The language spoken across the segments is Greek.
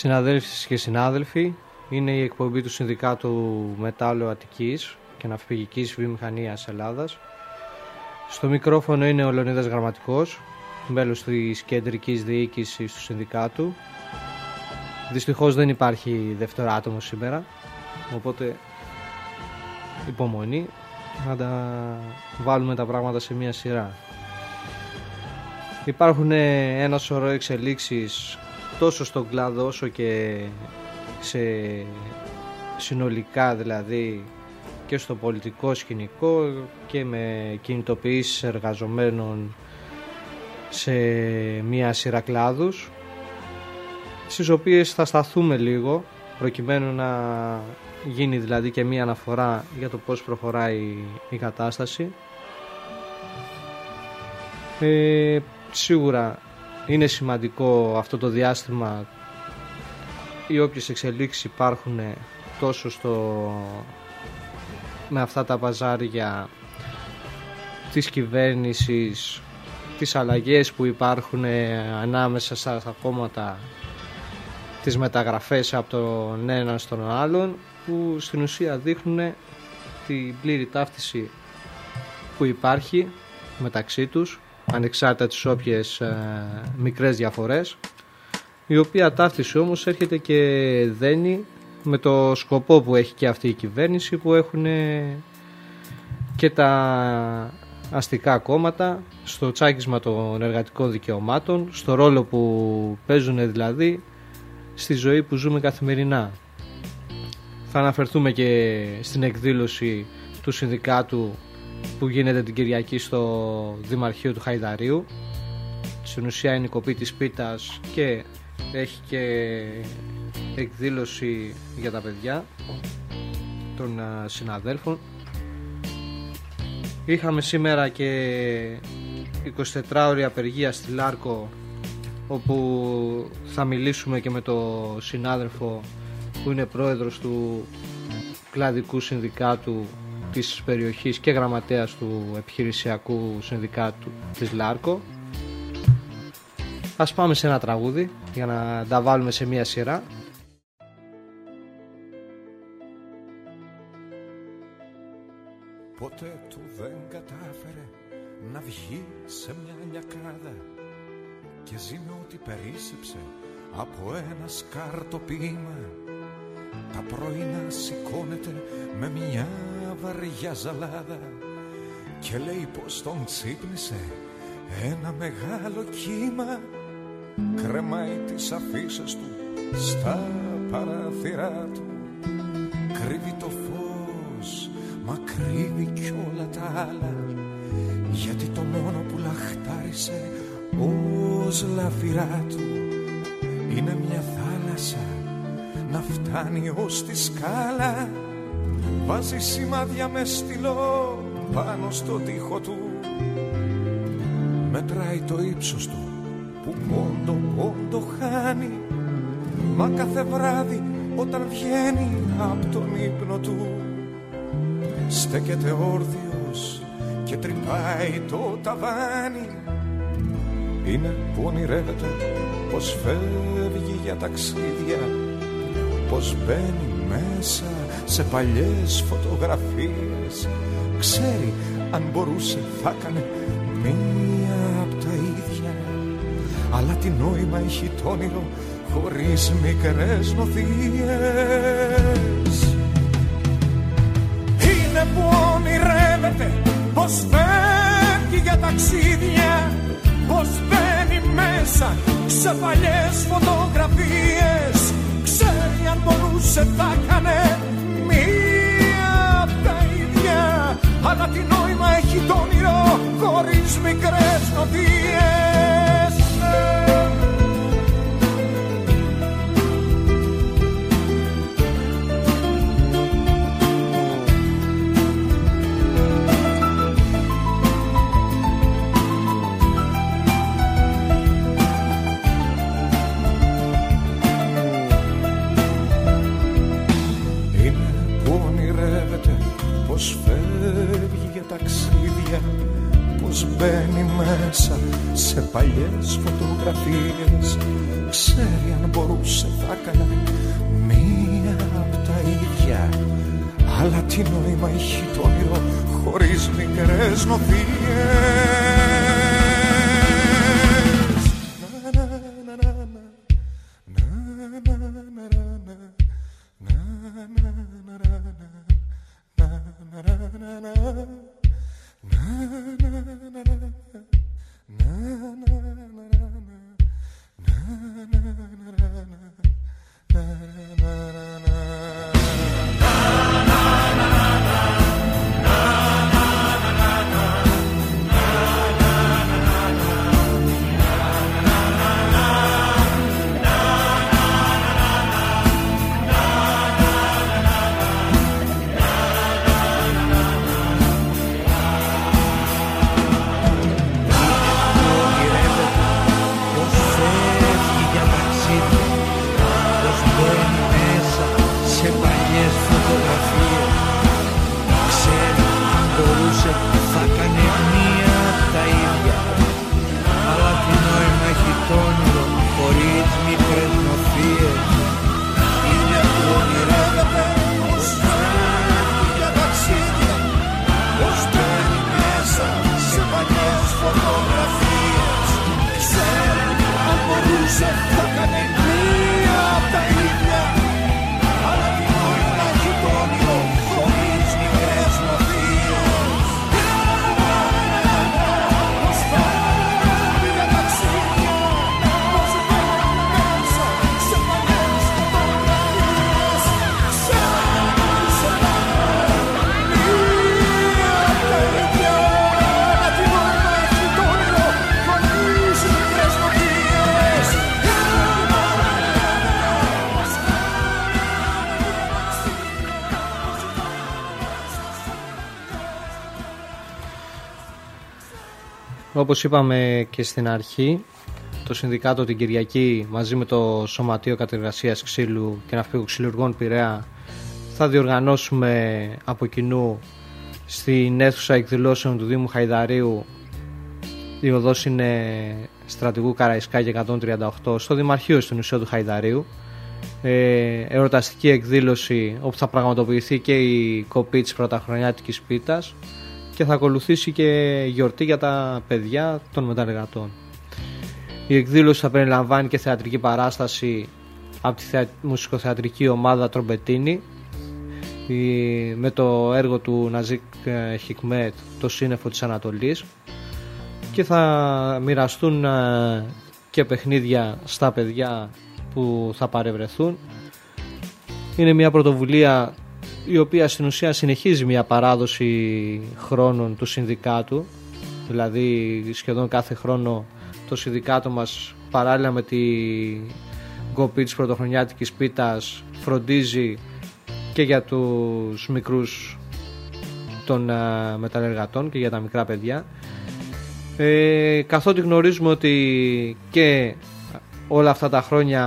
Συναδέλφοι και συνάδελφοι, είναι η εκπομπή του Συνδικάτου Μετάλλου Αττικής και Ναυπηγικής Βιομηχανίας Ελλάδας. Στο μικρόφωνο είναι ο Λεωνίδας Γραμματικός, μέλος της κεντρικής διοίκησης του Συνδικάτου. Δυστυχώς δεν υπάρχει δεύτερο άτομο σήμερα, οπότε υπομονή, να τα βάλουμε τα πράγματα σε μια σειρά. Υπάρχουν ένα σωρό εξελίξεις τόσο στον κλάδο όσο και συνολικά, δηλαδή και στο πολιτικό σκηνικό και με κινητοποιήσεις εργαζομένων σε μια σειρά κλάδους, στις οποίες θα σταθούμε λίγο προκειμένου να γίνει δηλαδή και μια αναφορά για το πώς προχωράει η κατάσταση. Σίγουρα είναι σημαντικό αυτό το διάστημα οι όποιες εξελίξεις υπάρχουν τόσο με αυτά τα παζάρια της κυβέρνησης, τις αλλαγές που υπάρχουν ανάμεσα στα κόμματα, τις μεταγραφές από τον έναν στον άλλον, που στην ουσία δείχνουν την πλήρη ταύτιση που υπάρχει μεταξύ τους, ανεξάρτητα τις όποιες μικρές διαφορές, η οποία ταύτιση όμως έρχεται και δένει με το σκοπό που έχει και αυτή η κυβέρνηση, που έχουν και τα αστικά κόμματα στο τσάκισμα των εργατικών δικαιωμάτων, στο ρόλο που παίζουν δηλαδή στη ζωή που ζούμε καθημερινά. Θα αναφερθούμε και στην εκδήλωση του Συνδικάτου που γίνεται την Κυριακή στο Δημαρχείο του Χαϊδαρίου. Στην ουσία είναι η κοπή της πίτας και έχει και εκδήλωση για τα παιδιά των συναδέλφων. Είχαμε σήμερα και 24ωρη απεργία στη Λάρκο, όπου θα μιλήσουμε και με το συνάδελφο που είναι πρόεδρος του κλαδικού συνδικάτου της περιοχής και γραμματέας του επιχειρησιακού συνδικάτου της Λάρκο. Ας πάμε σε ένα τραγούδι για να τα βάλουμε σε μια σειρά. Ποτέ του δεν κατάφερε να βγει σε μια λιακάδα και ζει με ό,τι περίσσεψε από ένα σκαρτοπίμα. Τα πρωινά σηκώνεται με μια βαριά ζαλάδα και λέει πως τον ξύπνησε ένα μεγάλο κύμα. Κρεμάει τις αφίσες του στα παράθυρά του, κρύβει το φως, μα κρύβει κι όλα τα άλλα, γιατί το μόνο που λαχτάρισε ως λαφυρά του είναι μια θάλασσα να φτάνει ως τη σκάλα. Βάζει σημάδια με στυλό πάνω στο τοίχο του, μετράει το ύψος του που πόντο χάνει, μα κάθε βράδυ όταν βγαίνει από τον ύπνο του στέκεται όρθιος και τρυπάει το ταβάνι. Είναι που ονειρεύεται πως φεύγει για ταξίδια, πως μπαίνει μέσα σε παλιές φωτογραφίες. Ξέρει αν μπορούσε θα έκανε μία απ' τα ίδια, αλλά τι νόημα έχει το όνειρο χωρίς μικρές νοθείες. Είναι που ονειρεύεται πως φεύγει για ταξίδια, πως μπαίνει μέσα σε παλιές φωτογραφίες. Ξέρει αν μπορούσε θα έκανε μία απ' τα ίδια, αλλά τι νόημα έχει το όνειρο χωρίς μικρές νοθείες. πως μπαίνει μέσα σε παλιές φωτογραφίες. Ξέρει αν μπορούσε θα έκανε μία απ' τα ίδια. Αλλά τι νόημα έχει το όνειρο χωρίς μικρές νοθείες. Όπως είπαμε και στην αρχή, το Συνδικάτο την Κυριακή μαζί με το Σωματείο Κατεργασίας Ξύλου και Ναυπηγοξυλουργών Πειραιά θα διοργανώσουμε από κοινού στην αίθουσα εκδηλώσεων του Δήμου Χαϊδαρίου. Η οδός είναι Στρατηγού Καραϊσκάκη 138 στο Δημαρχείο στην ουσία του Χαϊδαρίου. Εορταστική εκδήλωση όπου θα πραγματοποιηθεί και η κοπή της πρωταχρονιάτικης πίτας και θα ακολουθήσει και γιορτή για τα παιδιά των μεταλλεργατών. Η εκδήλωση θα περιλαμβάνει και θεατρική παράσταση από τη μουσικοθεατρική ομάδα Τρομπετίνη με το έργο του Ναζίκ Χικμέτ, το Σύννεφο της Ανατολής, και θα μοιραστούν και παιχνίδια στα παιδιά που θα παρευρεθούν. Είναι μια πρωτοβουλία η οποία στην ουσία συνεχίζει μια παράδοση χρόνων του συνδικάτου, δηλαδή σχεδόν κάθε χρόνο το συνδικάτο μας παράλληλα με την κοπή της πρωτοχρονιάτικης πίτας φροντίζει και για τους μικρούς των μεταλλεργατών και για τα μικρά παιδιά, καθότι γνωρίζουμε ότι και όλα αυτά τα χρόνια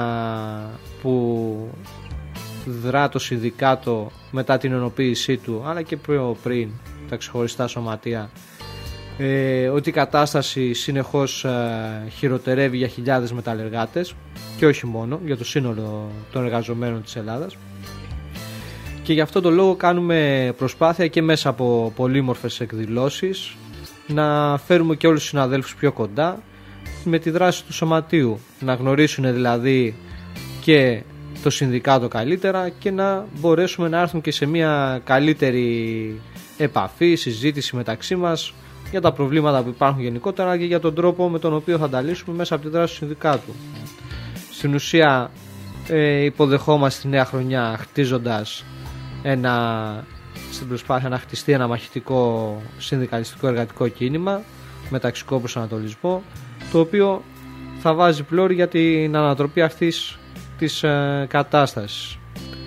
που δρά το συνδικάτο μετά την ενοποίησή του, αλλά και πριν τα ξεχωριστά σωματεία, ότι η κατάσταση συνεχώς χειροτερεύει για χιλιάδες μεταλλεργάτες και όχι μόνο, για το σύνολο των εργαζομένων της Ελλάδας, και γι' αυτό το λόγο κάνουμε προσπάθεια και μέσα από πολύμορφες εκδηλώσεις να φέρουμε και όλους τους συναδέλφους πιο κοντά με τη δράση του σωματείου, να γνωρίσουν δηλαδή και το συνδικάτο καλύτερα και να μπορέσουμε να έρθουν και σε μια καλύτερη επαφή, συζήτηση μεταξύ μας για τα προβλήματα που υπάρχουν γενικότερα και για τον τρόπο με τον οποίο θα τα λύσουμε μέσα από τη δράση του συνδικάτου. Στην ουσία υποδεχόμαστε τη νέα χρονιά χτίζοντας στην προσπάθεια να χτιστεί ένα μαχητικό συνδικαλιστικό εργατικό κίνημα με ταξικό προσανατολισμό, το οποίο θα βάζει πλώρη για την ανατροπή αυτής της κατάστασης.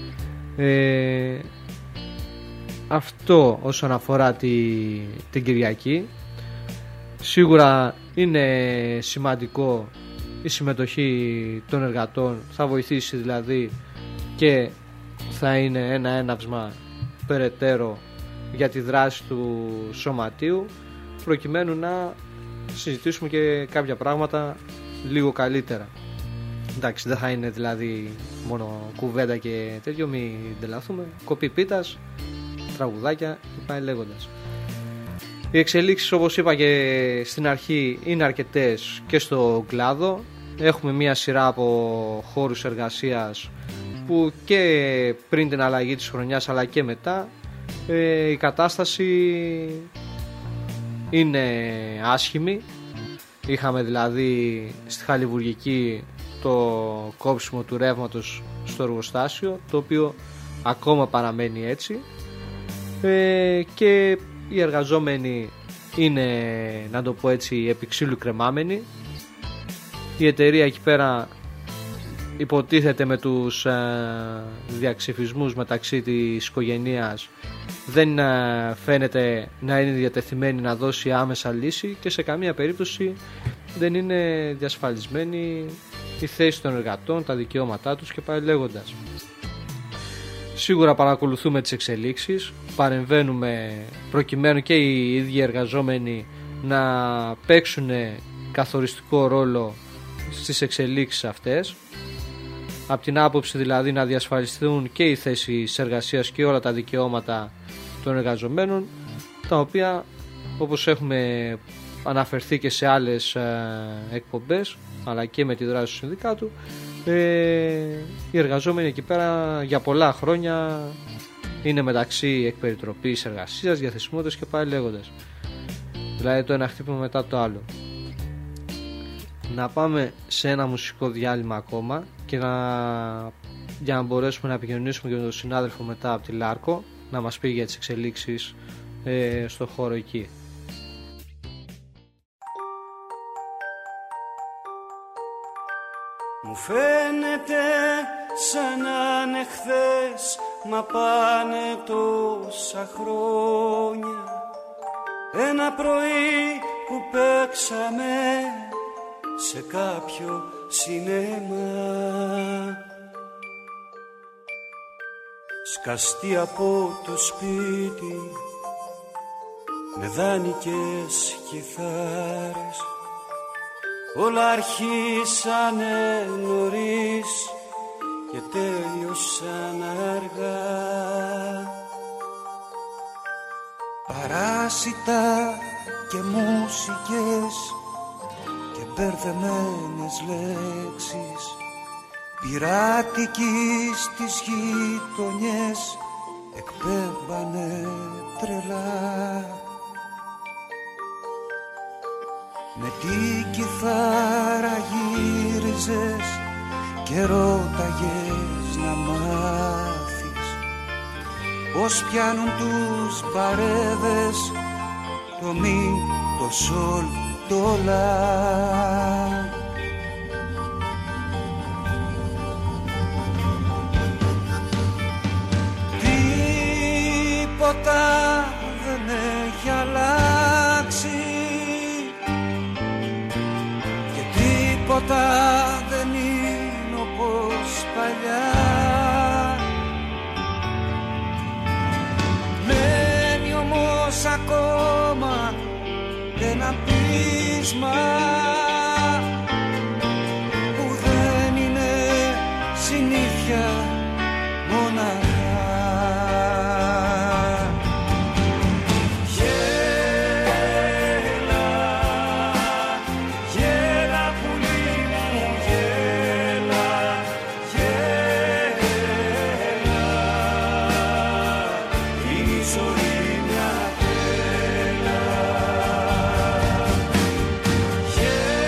Αυτό όσον αφορά την Κυριακή. Σίγουρα είναι σημαντικό η συμμετοχή των εργατών, θα βοηθήσει δηλαδή και θα είναι ένα έναυσμα περαιτέρω για τη δράση του σωματείου, προκειμένου να συζητήσουμε και κάποια πράγματα λίγο καλύτερα. Εντάξει, δεν θα είναι δηλαδή μόνο κουβέντα και τέτοιο, μην τρελαθούμε. Κοπή πίτας, τραγουδάκια και πάει λέγοντας. Οι εξελίξεις, όπως είπα και στην αρχή, είναι αρκετές και στο κλάδο. Έχουμε μια σειρά από χώρους εργασίας που και πριν την αλλαγή της χρονιάς αλλά και μετά η κατάσταση είναι άσχημη. Είχαμε δηλαδή στη χαλιβουργική το κόψιμο του ρεύματος στο εργοστάσιο, το οποίο ακόμα παραμένει έτσι, και οι εργαζόμενοι είναι, να το πω έτσι, επί ξύλου κρεμάμενοι. Η εταιρεία εκεί πέρα υποτίθεται με τους διαξυφισμούς μεταξύ της οικογένειας δεν φαίνεται να είναι διατεθειμένη να δώσει άμεσα λύση και σε καμία περίπτωση δεν είναι διασφαλισμένη η θέση των εργατών, τα δικαιώματά τους και πάει λέγοντας. Σίγουρα παρακολουθούμε τις εξελίξεις, παρεμβαίνουμε προκειμένου και οι ίδιοι εργαζόμενοι να παίξουν καθοριστικό ρόλο στις εξελίξεις αυτές, από την άποψη δηλαδή να διασφαλιστούν και οι θέσεις εργασίας και όλα τα δικαιώματα των εργαζομένων, τα οποία, όπως έχουμε αναφερθεί και σε άλλες εκπομπές αλλά και με τη δράση του συνδικάτου, οι εργαζόμενοι εκεί πέρα για πολλά χρόνια είναι μεταξύ εκπεριτροπής εργασίας, διαθεσιμότητας και πάει λέγοντας. Δηλαδή το ένα χτύπημα μετά το άλλο. Να πάμε σε ένα μουσικό διάλειμμα ακόμα και για να μπορέσουμε να επικοινωνήσουμε και με τον συνάδελφο μετά από τη Λάρκο να μας πει για τις εξελίξεις στο χώρο εκεί. Μου φαίνεται σαν να είναι χθες, μα πάνε τόσα χρόνια. Ένα πρωί που παίξαμε σε κάποιο σινέμα, σκαστεί από το σπίτι με δάνεικες κιθάρες. Όλα αρχίσανε νωρίς και τέλειωσαν αργά. Παράσιτα και μουσικές και μπερδεμένες λέξεις, πειράτικοι στις γειτονιές εκπέμπανε τρελά. Με την κιθάρα γύριζες και ρώταγες να μάθεις πως πιάνουν τους παρέδες το μη, το σολ, το λα. Τίποτα δεν έχει αλλάξει και τίποτα δεν είναι όπως παλιά. Μένει όμως ακόμα ένα πείσμα που δεν είναι συνήθεια μοναχά. Yeah.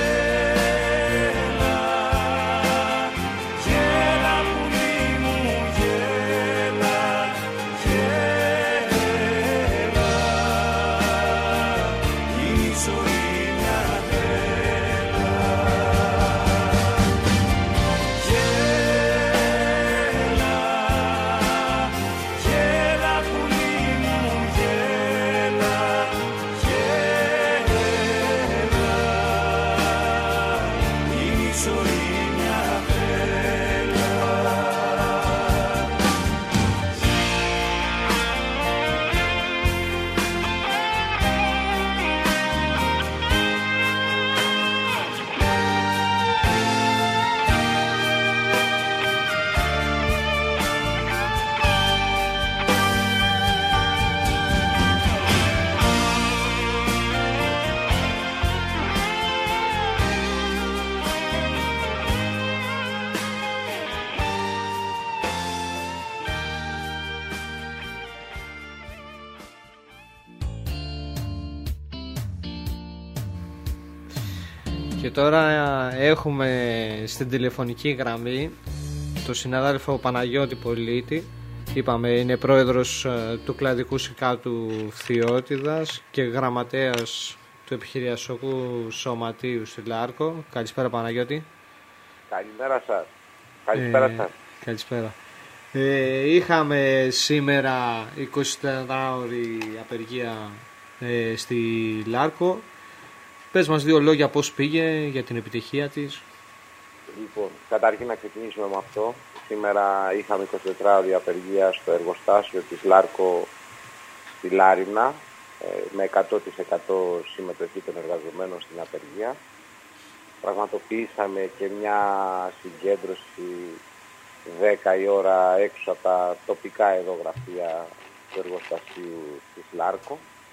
Και τώρα έχουμε στην τηλεφωνική γραμμή τον συνάδελφο Παναγιώτη Πολίτη. Είπαμε, είναι πρόεδρος του Κλαδικού Συνδικάτου Φθιώτιδας και γραμματέας του Επιχειρησιακού Σωματείου στη Λάρκο. Καλησπέρα, Παναγιώτη. Καλημέρα σας. Καλησπέρα σας. Καλησπέρα. Είχαμε σήμερα 24ωρη απεργία στη Λάρκο. Πες μας δύο λόγια πώς πήγε, για την επιτυχία της. Λοιπόν, καταρχήν να ξεκινήσουμε με αυτό. Σήμερα είχαμε 24ωρη απεργία στο εργοστάσιο της Λάρκο στη Λάρινα, με 100% συμμετοχή των εργαζομένων στην απεργία. Πραγματοποιήσαμε και μια συγκέντρωση 10 η ώρα έξω από τα τοπικά εδώ γραφεία του εργοστασίου της Λάρκο.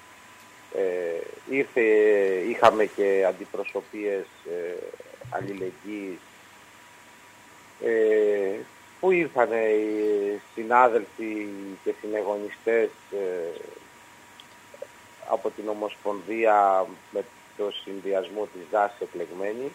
Είχαμε και αντιπροσωπείες αλληλεγγύης που ήρθαν οι συνάδελφοι και συνεγωνιστές από την Ομοσπονδία με το συνδυασμό της ΔΑΣ εκλεγμένη,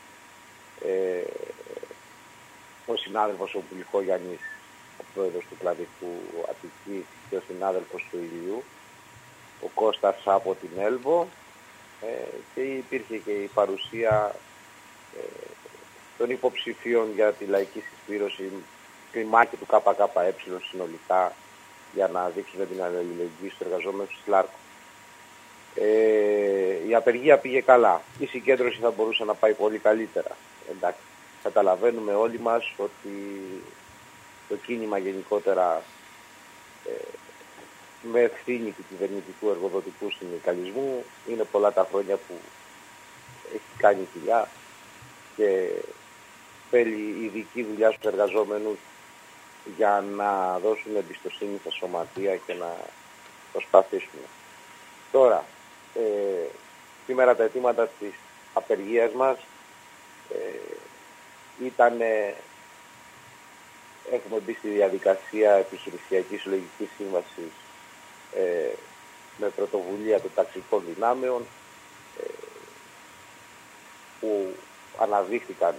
ο συνάδελφος ο Πουλικόγιαννης, ο πρόεδρος του Κλαδικού Αττικής, και ο συνάδελφος του Ηλιού, ο Κώστας από την Έλβο, και υπήρχε και η παρουσία των υποψηφίων για τη λαϊκή συσπήρωση, κλιμάκη του ΚΚΕ συνολικά, για να δείξουν την αλληλεγγύη στους εργαζόμενους της Λάρκο. Η απεργία πήγε καλά. Η συγκέντρωση θα μπορούσε να πάει πολύ καλύτερα. Εντάξει, καταλαβαίνουμε όλοι μας ότι το κίνημα γενικότερα με ευθύνη του κυβερνητικού εργοδοτικού συνδικαλισμού είναι πολλά τα χρόνια που έχει κάνει δουλειά και θέλει ειδική δουλειά στους εργαζόμενους για να δώσουν εμπιστοσύνη στα σωματεία και να προσπαθήσουν. Τώρα, σήμερα τα αιτήματα της απεργίας μας ήταν, έχουμε μπει στη διαδικασία επιχειρησιακής συλλογικής σύμβασης με πρωτοβουλία των ταξικών δυνάμεων, που αναδείχθηκαν,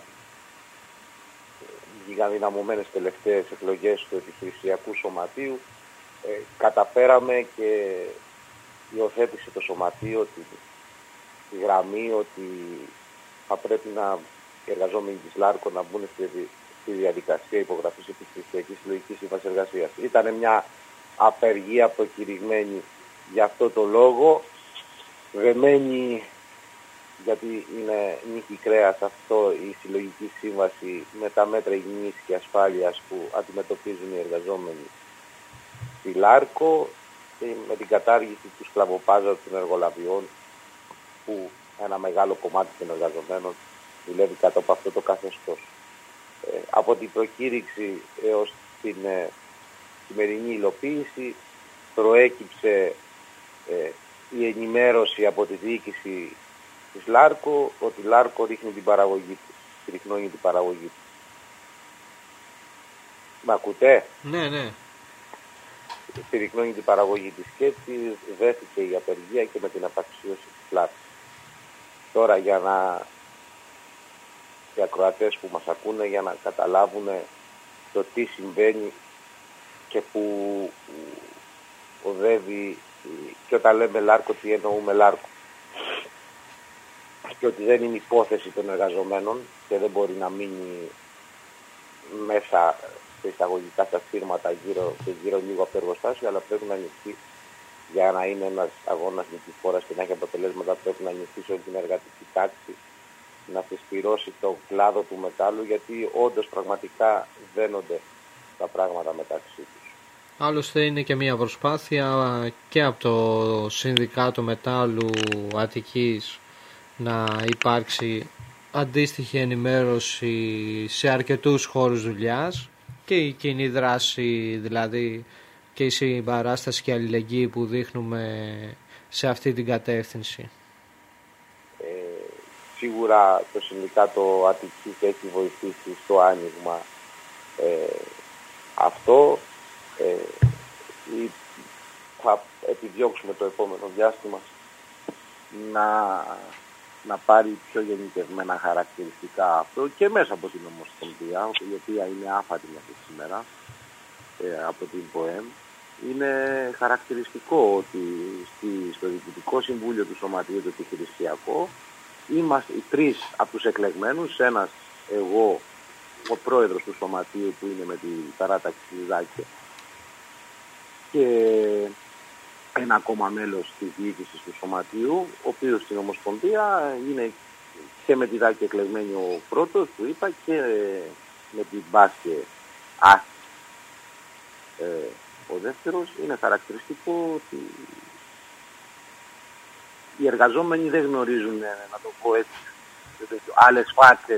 βγήκαν δυναμωμένες τελευταίες εκλογές του επιχειρησιακού σωματείου. Καταφέραμε και υιοθέτησε το σωματείο τη γραμμή ότι θα πρέπει οι εργαζόμενοι της Λάρκο να μπουν στη διαδικασία υπογραφής επιχειρησιακής συλλογικής σύμβασης εργασίας. Ήταν μια απεργία προκηρυγμένη για αυτό το λόγο, δεμένη, γιατί είναι νύχη κρέας αυτό η συλλογική σύμβαση με τα μέτρα υγιεινής και ασφάλειας που αντιμετωπίζουν οι εργαζόμενοι στη Λάρκο, και με την κατάργηση του σκλαβοπάζαρου των εργολαβιών, που ένα μεγάλο κομμάτι των εργαζομένων δουλεύει κάτω από αυτό το καθεστώς. Από την προκήρυξη έως την σημερινή υλοποίηση προέκυψε η ενημέρωση από τη διοίκηση της Λάρκο ότι η Λάρκο ρίχνει την παραγωγή της, συρρυκνώνει την παραγωγή της. Μ' ακούτε? Ναι. Συρρυκνώνει την παραγωγή της και έτσι δέθηκε η απεργία και με την απαξίωση της Λάρκο. Τώρα οι ακροατές που μας ακούνε, για να καταλάβουν το τι συμβαίνει και που οδεύει, και όταν λέμε Λάρκο τι εννοούμε Λάρκο, και ότι δεν είναι υπόθεση των εργαζομένων και δεν μπορεί να μείνει μέσα σε εισαγωγικά στα σύρματα γύρω λίγο από το εργοστάσιο, αλλά πρέπει να ανοιχτεί, για να είναι ένας αγώνας νικηφόρας και να έχει αποτελέσματα, πρέπει να ανοιχτεί σε όλη την εργατική τάξη, να συσπυρώσει το κλάδο του μετάλλου, γιατί όντως πραγματικά δένονται τα πράγματα μεταξύ τους. Άλλωστε είναι και μια προσπάθεια και από το Συνδικάτο Μετάλλου Αττικής να υπάρξει αντίστοιχη ενημέρωση σε αρκετούς χώρους δουλειάς, και η κοινή δράση, δηλαδή και η συμπαράσταση και αλληλεγγύη που δείχνουμε σε αυτή την κατεύθυνση. Σίγουρα το Συνδικάτο Αττικής έχει βοηθήσει στο άνοιγμα αυτό. Θα επιδιώξουμε το επόμενο διάστημα να να πάρει πιο γενικευμένα χαρακτηριστικά αυτό και μέσα από την Ομοσπονδία, η οποία είναι άφατη μέχρι σήμερα από την ΠΟΕΜ. Είναι χαρακτηριστικό ότι στο Διοικητικό Συμβούλιο του Σωματείου του Επιχειρησιακού είμαστε οι τρεις από τους εκλεγμένους, ένας εγώ, ο πρόεδρος του Σωματείου που είναι με την παράταξη Λιδάκη και ένα ακόμα μέλος της διοίκησης του Σωματείου, ο οποίος στην Ομοσπονδία είναι και με τη Δάκη εκλεγμένη ο πρώτος που είπα και με την Μπάσκε ο δεύτερος. Είναι χαρακτηριστικό ότι οι εργαζόμενοι δεν γνωρίζουν, να το πω έτσι, άλλες φάτσες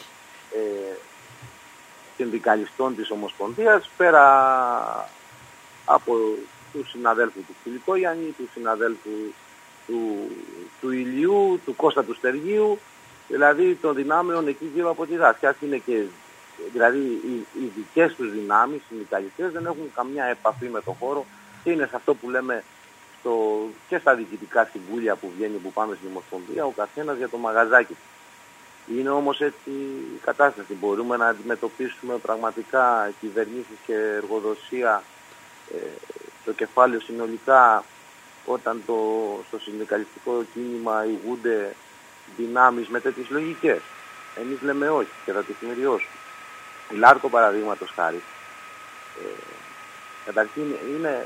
συνδικαλιστών της Ομοσπονδίας πέρα από του συναδέλφου του Φιλικόγιαννη, του συναδέλφου του Ηλιού, του Κώστα του Στεργίου, δηλαδή των δυνάμεων εκεί γύρω από τη Δάσκη. Είναι και, δηλαδή οι δικές τους δυνάμεις, οι συνδικαλιστές δεν έχουν καμιά επαφή με τον χώρο και είναι σε αυτό που λέμε και στα διοικητικά συμβούλια που βγαίνει, που πάμε στην Ομοσπονδία, ο καθένας για το μαγαζάκι του. Είναι όμως έτσι η κατάσταση. Μπορούμε να αντιμετωπίσουμε πραγματικά κυβερνήσεις και εργοδοσία το κεφάλαιο συνολικά όταν στο συνδικαλιστικό κίνημα ηγούνται δυνάμεις με τέτοιες λογικές? Εμείς λέμε όχι και θα τη σημειώσουμε. Η Λάρκο, παραδείγματος χάρη, καταρχήν είναι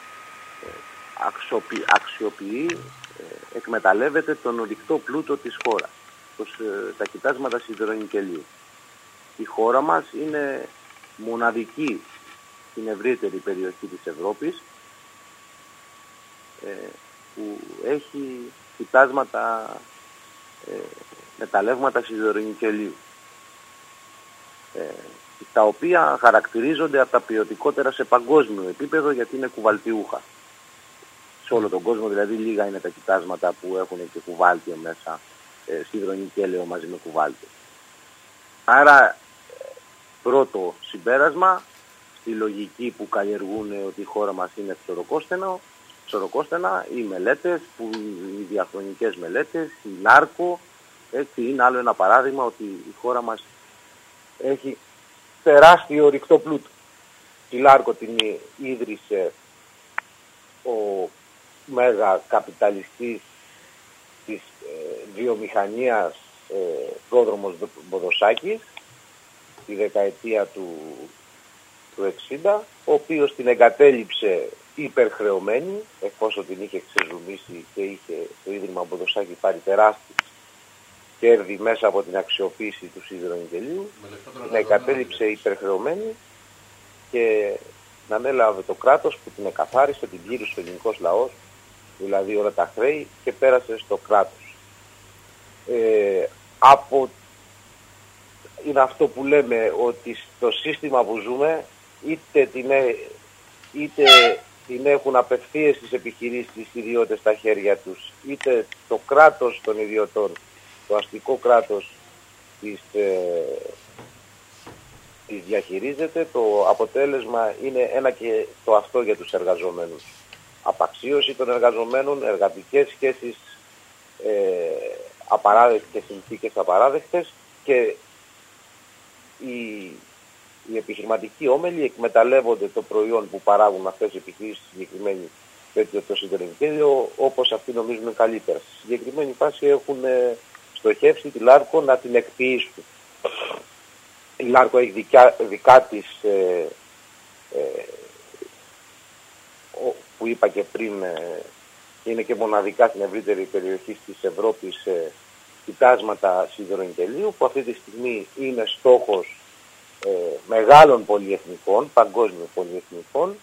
αξιοποιεί, εκμεταλλεύεται τον οδεικτό πλούτο της χώρας, τα κοιτάσματα σιδηρονικελίου. Η χώρα μας είναι μοναδική στην ευρύτερη περιοχή της Ευρώπης που έχει κοιτάσματα, μεταλλεύματα σιδηρονικελίου, τα οποία χαρακτηρίζονται από τα ποιοτικότερα σε παγκόσμιο επίπεδο γιατί είναι κουβαλτιούχα. Σε όλο τον κόσμο δηλαδή λίγα είναι τα κοιτάσματα που έχουν και κουβάλτιο μέσα, σιδηρονικέλαιο μαζί με κουβάλτιο. Άρα πρώτο συμπέρασμα, στη λογική που καλλιεργούν ότι η χώρα μας είναι ψωροκόστενα, οι μελέτες, οι διαχρονικές μελέτες, η Λάρκο, έτσι είναι άλλο ένα παράδειγμα ότι η χώρα μας έχει τεράστιο ορυκτό πλούτο. Τη Λάρκο την ίδρυσε ο μέγα καπιταλιστής της βιομηχανίας Πρόδρομος Μποδοσάκης τη δεκαετία του 60, ο οποίος την εγκατέλειψε υπερχρεωμένη, εφόσον την είχε ξεζουμίσει και είχε το Ίδρυμα Μποδοσάκη πάρει τεράστιες κέρδη μέσα από την αξιοποίηση του σιδηρονικελίου, την εγκατέλειψε υπερχρεωμένη και να ανέλαβε το κράτος που την εκαθάρισε, την πλήρωσε ο ελληνικός λαός, δηλαδή όλα τα χρέη, και πέρασε στο κράτος. Είναι αυτό που λέμε ότι στο σύστημα που ζούμε είτε την έχουν απευθείας τις επιχειρήσεις, τις ιδιώτες στα χέρια τους, είτε το κράτος των ιδιωτών, το αστικό κράτος τις διαχειρίζεται. Το αποτέλεσμα είναι ένα και το αυτό για τους εργαζομένους. Απαξίωση των εργαζομένων, εργατικές σχέσεις απαράδεκτες, συνθήκες απαράδεκτες και οι επιχειρηματικοί όμελοι εκμεταλλεύονται το προϊόν που παράγουν αυτές οι επιχειρήσεις συγκεκριμένοι, το σιδηρονικέλαιο, όπως αυτοί νομίζουν καλύτερα. Στη συγκεκριμένη φάση έχουν στοχεύσει τη Λάρκο να την εκποιήσουν. Η Λάρκο έχει δικά της, που είπα και πριν, είναι και μοναδικά στην ευρύτερη περιοχή της Ευρώπης, κοιτάσματα σιδηρονικελίου, που αυτή τη στιγμή είναι στόχος μεγάλων πολυεθνικών, παγκόσμιων πολυεθνικών,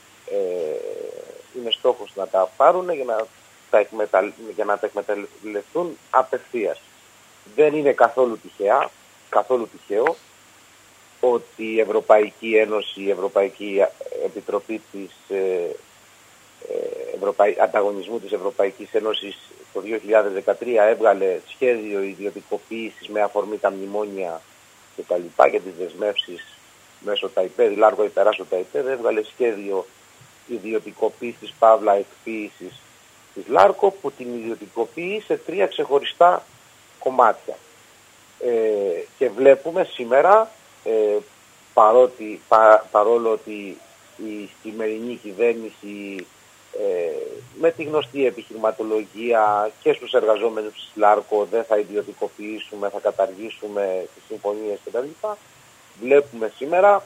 είναι στόχος να τα πάρουν για να τα εκμεταλλευτούν απευθείας. Δεν είναι καθόλου τυχαίο ότι η Ευρωπαϊκή Ένωση, η Ευρωπαϊκή Επιτροπή της Ανταγωνισμού της Ευρωπαϊκής Ένωσης το 2013 έβγαλε σχέδιο ιδιωτικοποίησης με αφορμή τα μνημόνια και τα λοιπά και τις δεσμεύσεις μέσω ΤΑΙΠΕΔ, Λάρκο υπεράσω ΤΑΙΠΕΔ, έβγαλε σχέδιο ιδιωτικοποίησης, παύλα εκποίησης της Λάρκο, που την ιδιωτικοποιεί σε 3 ξεχωριστά κομμάτια. Και βλέπουμε σήμερα, παρόλο ότι η σημερινή κυβέρνηση με τη γνωστή επιχειρηματολογία και στους εργαζόμενους της ΛΑΡΚΟ, δεν θα ιδιωτικοποιήσουμε, θα καταργήσουμε τις συμφωνίες κτλ. Βλέπουμε σήμερα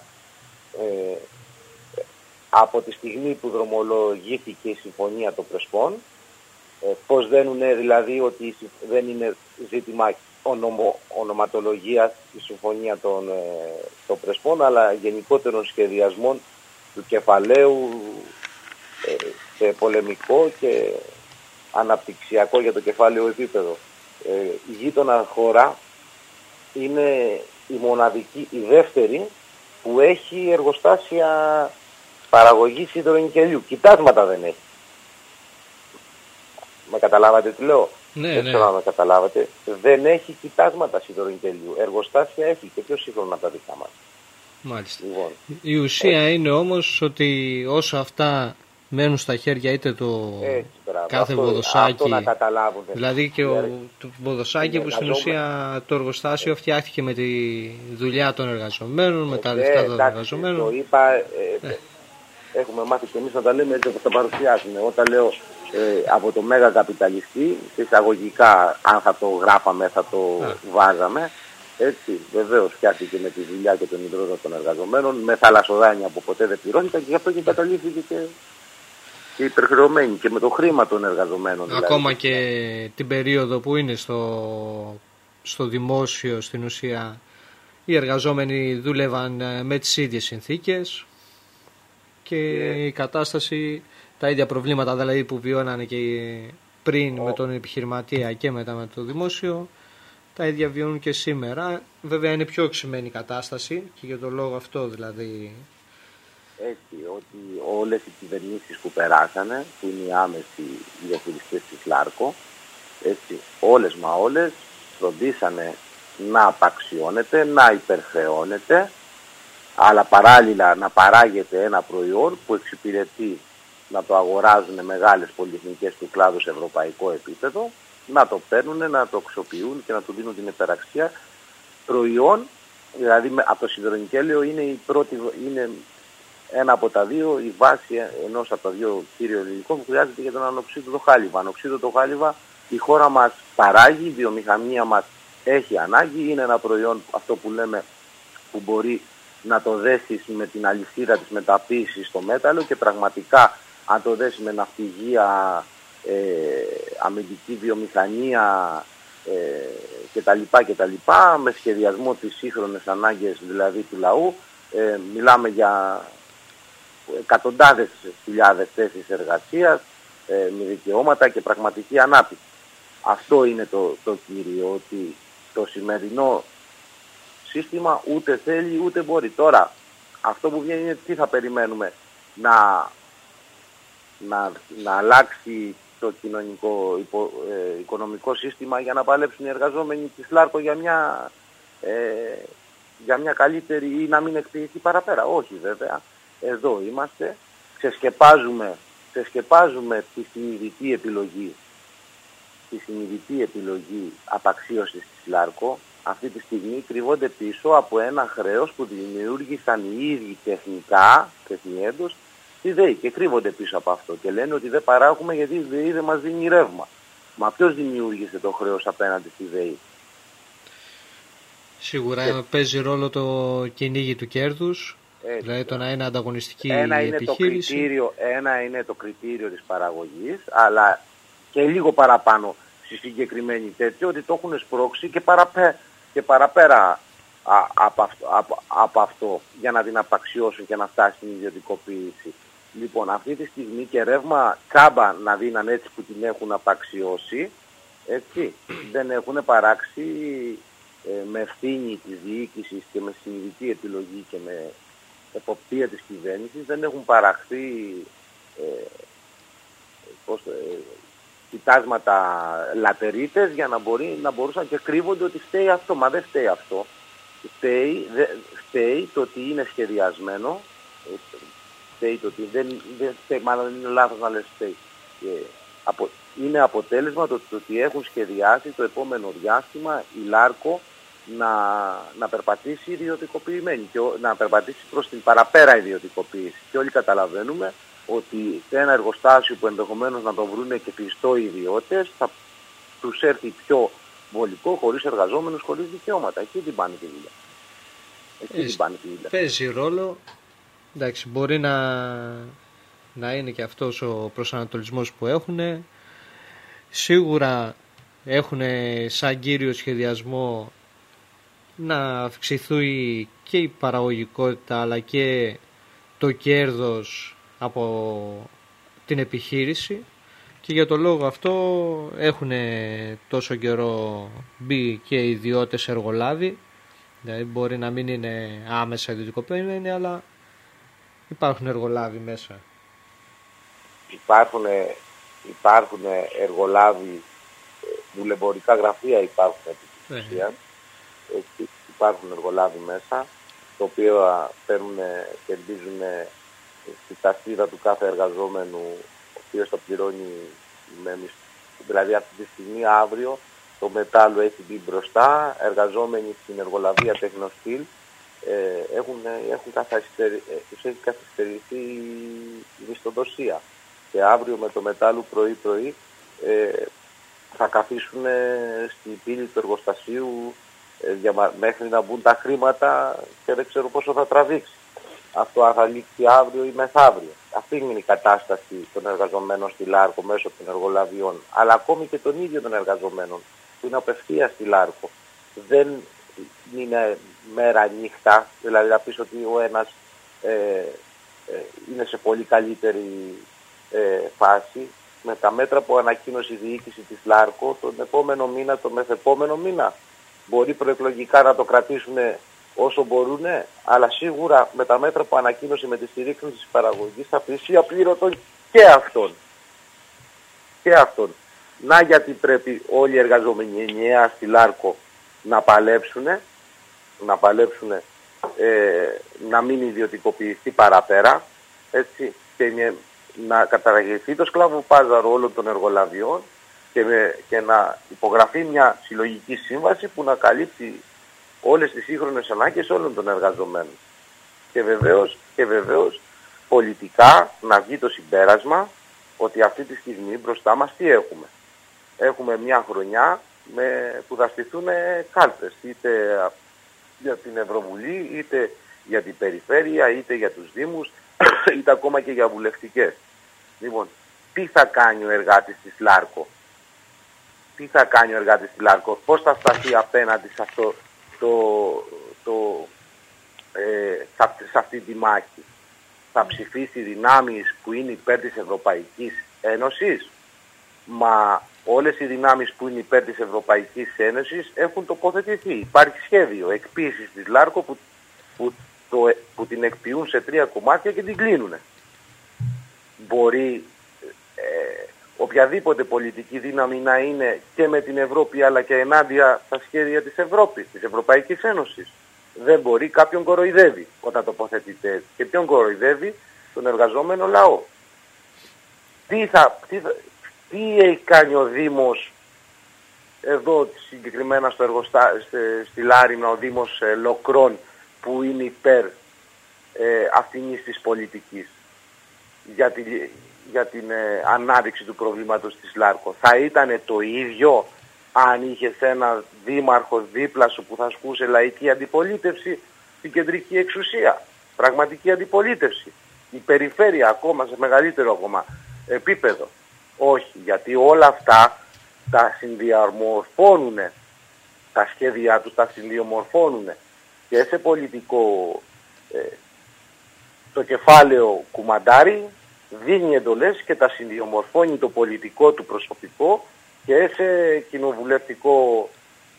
από τη στιγμή που δρομολογήθηκε η συμφωνία των Πρεσπών, πως δεν είναι δηλαδή ότι δεν είναι ζήτημα ονοματολογίας η συμφωνία των Πρεσπών, αλλά γενικότερων σχεδιασμών του κεφαλαίου σε πολεμικό και αναπτυξιακό για το κεφάλαιο επίπεδο. Η γείτονα χώρα είναι η μοναδική, η δεύτερη που έχει εργοστάσια παραγωγής υδρογονικελιού. Κοιτάσματα δεν έχει. Με καταλάβατε τι λέω? Ναι, δεν ξέρω αν με καταλάβατε. Δεν έχει κοιτάσματα υδρογονικελιού. Εργοστάσια έχει και πιο σύγχρονα από τα δικά μας. Μάλιστα. Λοιπόν, η ουσία είναι όμως ότι όσο αυτά μένουν στα χέρια είτε το κάθε Βοδοσάκι, αυτό να καταλάβουν. δηλαδή και το Βοδοσάκι που στην ουσία το εργοστάσιο φτιάχτηκε με τη δουλειά των εργαζομένων, με τα λεφτά των εργαζομένων. Το είπα, έχουμε μάθει και εμείς να τα λέμε έτσι όπως τα παρουσιάζουμε. Όταν λέω από το μέγα καπιταλιστή, εισαγωγικά αν θα το γράφαμε θα το βάζαμε. Έτσι, βεβαίως φτιάχτηκε με τη δουλειά και τον υδρότα των εργαζομένων, με θαλασσοδάνεια που ποτέ δεν πληρώθηκαν και γι' αυτό και καταλήφθηκε και υπερχρεωμένη και με το χρήμα των εργαζομένων. Ακόμα δηλαδή. Και την περίοδο που είναι στο δημόσιο στην ουσία οι εργαζόμενοι δούλευαν με τις ίδιες συνθήκες και η κατάσταση, τα ίδια προβλήματα δηλαδή που βιώνανε και πριν με τον επιχειρηματία και μετά με το δημόσιο, τα ίδια βιώνουν και σήμερα. Βέβαια είναι πιο οξυμένη η κατάσταση και για τον λόγο αυτό δηλαδή. Έτσι, ότι όλες οι κυβερνήσεις που περάσανε, που είναι οι άμεσοι διαχειριστές της ΛΑΡΚΟ, έτσι, όλες φροντίσανε να απαξιώνεται, να υπερχρεώνεται, αλλά παράλληλα να παράγεται ένα προϊόν που εξυπηρετεί να το αγοράζουν μεγάλες πολυεθνικές του κλάδου σε ευρωπαϊκό επίπεδο, να το παίρνουν, να το αξιοποιούν και να του δίνουν την υπεραξία. Προϊόν, δηλαδή από το σιδηρονικέλαιο είναι ένα από τα δύο, η βάση ενός από τα δύο κύριων υλικών που χρειάζεται για τον ανοξίδωτο χάλιβα. Ανοξίδωτο χάλιβα η χώρα μας παράγει, η βιομηχανία μας έχει ανάγκη, είναι ένα προϊόν αυτό που λέμε που μπορεί να το δέσεις με την αλυσίδα της μεταποίησης στο μέταλλο και πραγματικά αν το δέσει με ναυπηγεία, αμυντική βιομηχανία κτλ. Με σχεδιασμό τις σύγχρονες ανάγκες δηλαδή του λαού, μιλάμε για εκατοντάδες χιλιάδες θέσεις εργασίας με δικαιώματα και πραγματική ανάπτυξη. Αυτό είναι το κύριο, ότι το σημερινό σύστημα ούτε θέλει ούτε μπορεί. Τώρα αυτό που βγαίνει είναι τι θα περιμένουμε, να αλλάξει το κοινωνικό οικονομικό σύστημα για να παλέψουν οι εργαζόμενοι της ΛΑΡΚΟ για μια καλύτερη ή να μην εκποιηθεί παραπέρα. Όχι βέβαια, εδώ είμαστε, ξεσκεπάζουμε τη συνειδητή επιλογή απαξίωσης της ΛΑΡΚΟ. Αυτή τη στιγμή κρύβονται πίσω από ένα χρέος που δημιούργησαν οι ίδιοι τεχνικά, τεχνιέντος, στη ΔΕΗ και κρύβονται πίσω από αυτό και λένε ότι δεν παράγουμε γιατί η ΔΕΗ δεν μας δίνει ρεύμα. Μα ποιος δημιούργησε το χρέος απέναντι στη ΔΕΗ? Σίγουρα παίζει ρόλο το κυνήγι του κέρδους, δηλαδή το να είναι ανταγωνιστική η επιχείρηση. Ένα είναι το κριτήριο της παραγωγής, αλλά και λίγο παραπάνω στη συγκεκριμένη τέτοια, ότι το έχουν σπρώξει και παραπέρα από αυτό για να την απαξιώσουν και να φτάσει στην ιδιωτικοποίηση. Λοιπόν, αυτή τη στιγμή και ρεύμα κάμπα να δίναν έτσι που την έχουν απαξιώσει, έτσι, δεν έχουν παράξει με ευθύνη της διοίκησης και με συνειδητή επιλογή και με εποπτεία της κυβέρνησης, δεν έχουν παραχθεί κοιτάσματα λατερίτες για να μπορούσαν και κρύβονται ότι φταίει αυτό. Μα δεν φταίει αυτό. Φταίει το ότι είναι σχεδιασμένο, φταίει το ότι δεν φταίει, μάλλον είναι λάθος να λες φταίει. είναι αποτέλεσμα το ότι έχουν σχεδιάσει το επόμενο διάστημα η Λάρκο να περπατήσει ιδιωτικοποιημένη και να περπατήσει προς την παραπέρα ιδιωτικοποίηση. Και όλοι καταλαβαίνουμε ότι σε ένα εργοστάσιο που ενδεχομένως να το βρούνε και πιστό οι ιδιώτες θα τους έρθει πιο βολικό, χωρίς εργαζόμενους, χωρίς δικαιώματα. Εκεί την πάνε τη δουλειά. Παίζει ρόλο. Εντάξει, μπορεί να είναι και αυτός ο προσανατολισμός που έχουν. Σίγουρα έχουν σαν κύριο σχεδιασμό να αυξηθεί και η παραγωγικότητα αλλά και το κέρδος από την επιχείρηση, και για το λόγο αυτό έχουν τόσο καιρό μπει και οι ιδιώτες εργολάβοι. Δηλαδή μπορεί να μην είναι άμεσα ιδιωτικοποιημένοι, αλλά υπάρχουν εργολάβοι μέσα. Υπάρχουν εργολάβοι, δουλεμπορικά γραφεία υπάρχουν επί της ουσίας. Υπάρχουν εργολάβοι μέσα, το οποίο κερδίζουν στη ταστίδα του κάθε εργαζόμενου, ο οποίος το πληρώνει δηλαδή αυτή τη στιγμή αύριο το μετάλλο έχει μπει μπροστά, εργαζόμενοι στην εργολαβία Τεχνοστήλ τους έχει καθυστερηθεί η μισθοδοσία και αύριο με το μετάλλο πρωί θα καθίσουν στην πύλη του εργοστασίου μέχρι να μπουν τα χρήματα και δεν ξέρω πόσο θα τραβήξει. Αυτό θα λήξει αύριο ή μεθαύριο. Αυτή είναι η κατάσταση των εργαζομένων στη Λάρκο μέσω των εργολαβιών, αλλά ακόμη και των ίδιων των εργαζομένων που είναι απευθείας στη Λάρκο. Δεν είναι μέρα νύχτα, δηλαδή να πεις ότι ο ένας είναι σε πολύ καλύτερη φάση. Με τα μέτρα που ανακοίνωσε η διοίκηση της Λάρκο τον επόμενο μήνα, τον μεθεπόμενο μήνα, μπορεί προεκλογικά να το κρατήσουν όσο μπορούν, αλλά σίγουρα με τα μέτρα που ανακοίνωσε με τη στηρίξη της παραγωγής θα πλησεί απλήρωτον και αυτόν. Και αυτόν. Να γιατί πρέπει όλοι οι εργαζόμενοι ενιαία στη Λάρκο να παλέψουν, να μην ιδιωτικοποιηθεί παραπέρα, έτσι, και να καταργηθεί το σκλαβοπάζαρο όλων των εργολαβιών και να υπογραφεί μια συλλογική σύμβαση που να καλύπτει όλες τις σύγχρονες ανάγκες όλων των εργαζομένων. Και βεβαίως πολιτικά να βγει το συμπέρασμα ότι αυτή τη στιγμή μπροστά μας τι έχουμε. Έχουμε μια χρονιά που θα στηθούν κάλπες, είτε για την Ευρωβουλή, είτε για την Περιφέρεια, είτε για τους Δήμους, είτε ακόμα και για βουλευτικές. Λοιπόν, τι θα κάνει ο εργάτης της Λάρκο? Πώς θα σταθεί απέναντι σε αυτό σε αυτή τη μάχη? Θα ψηφίσει δυνάμεις που είναι υπέρ της Ευρωπαϊκής Ένωσης? Μα όλες οι δυνάμεις που είναι υπέρ της Ευρωπαϊκής Ένωσης έχουν τοποθετηθεί. Υπάρχει σχέδιο εκποίησης της Λάρκο που την εκποιούν σε 3 κομμάτια και την κλείνουν. Μπορεί οποιαδήποτε πολιτική δύναμη να είναι και με την Ευρώπη αλλά και ενάντια στα σχέδια της Ευρώπης, της Ευρωπαϊκής Ένωσης. Δεν μπορεί, κάποιον κοροϊδεύει όταν τοποθετείται έτσι. Και ποιον κοροϊδεύει? Τον εργαζόμενο λαό. Τι έχει κάνει ο Δήμος εδώ συγκεκριμένα στη Λάρινα, ο Δήμος Λοκρών, που είναι υπέρ αυτής της πολιτικής για την ανάδειξη του προβλήματος της Λάρκο? Θα ήταν το ίδιο αν είχες ένα δήμαρχο δίπλα σου που θα ασκούσε λαϊκή αντιπολίτευση στην κεντρική εξουσία, πραγματική αντιπολίτευση, η περιφέρεια ακόμα σε μεγαλύτερο ακόμα επίπεδο? Όχι, γιατί όλα αυτά τα συνδιαμορφώνουν, τα σχέδιά τους τα συνδιαμορφώνουν και σε πολιτικό το κεφάλαιο κουμαντάρι δίνει εντολές και τα συνδιαμορφώνει το πολιτικό του προσωπικό και σε κοινοβουλευτικό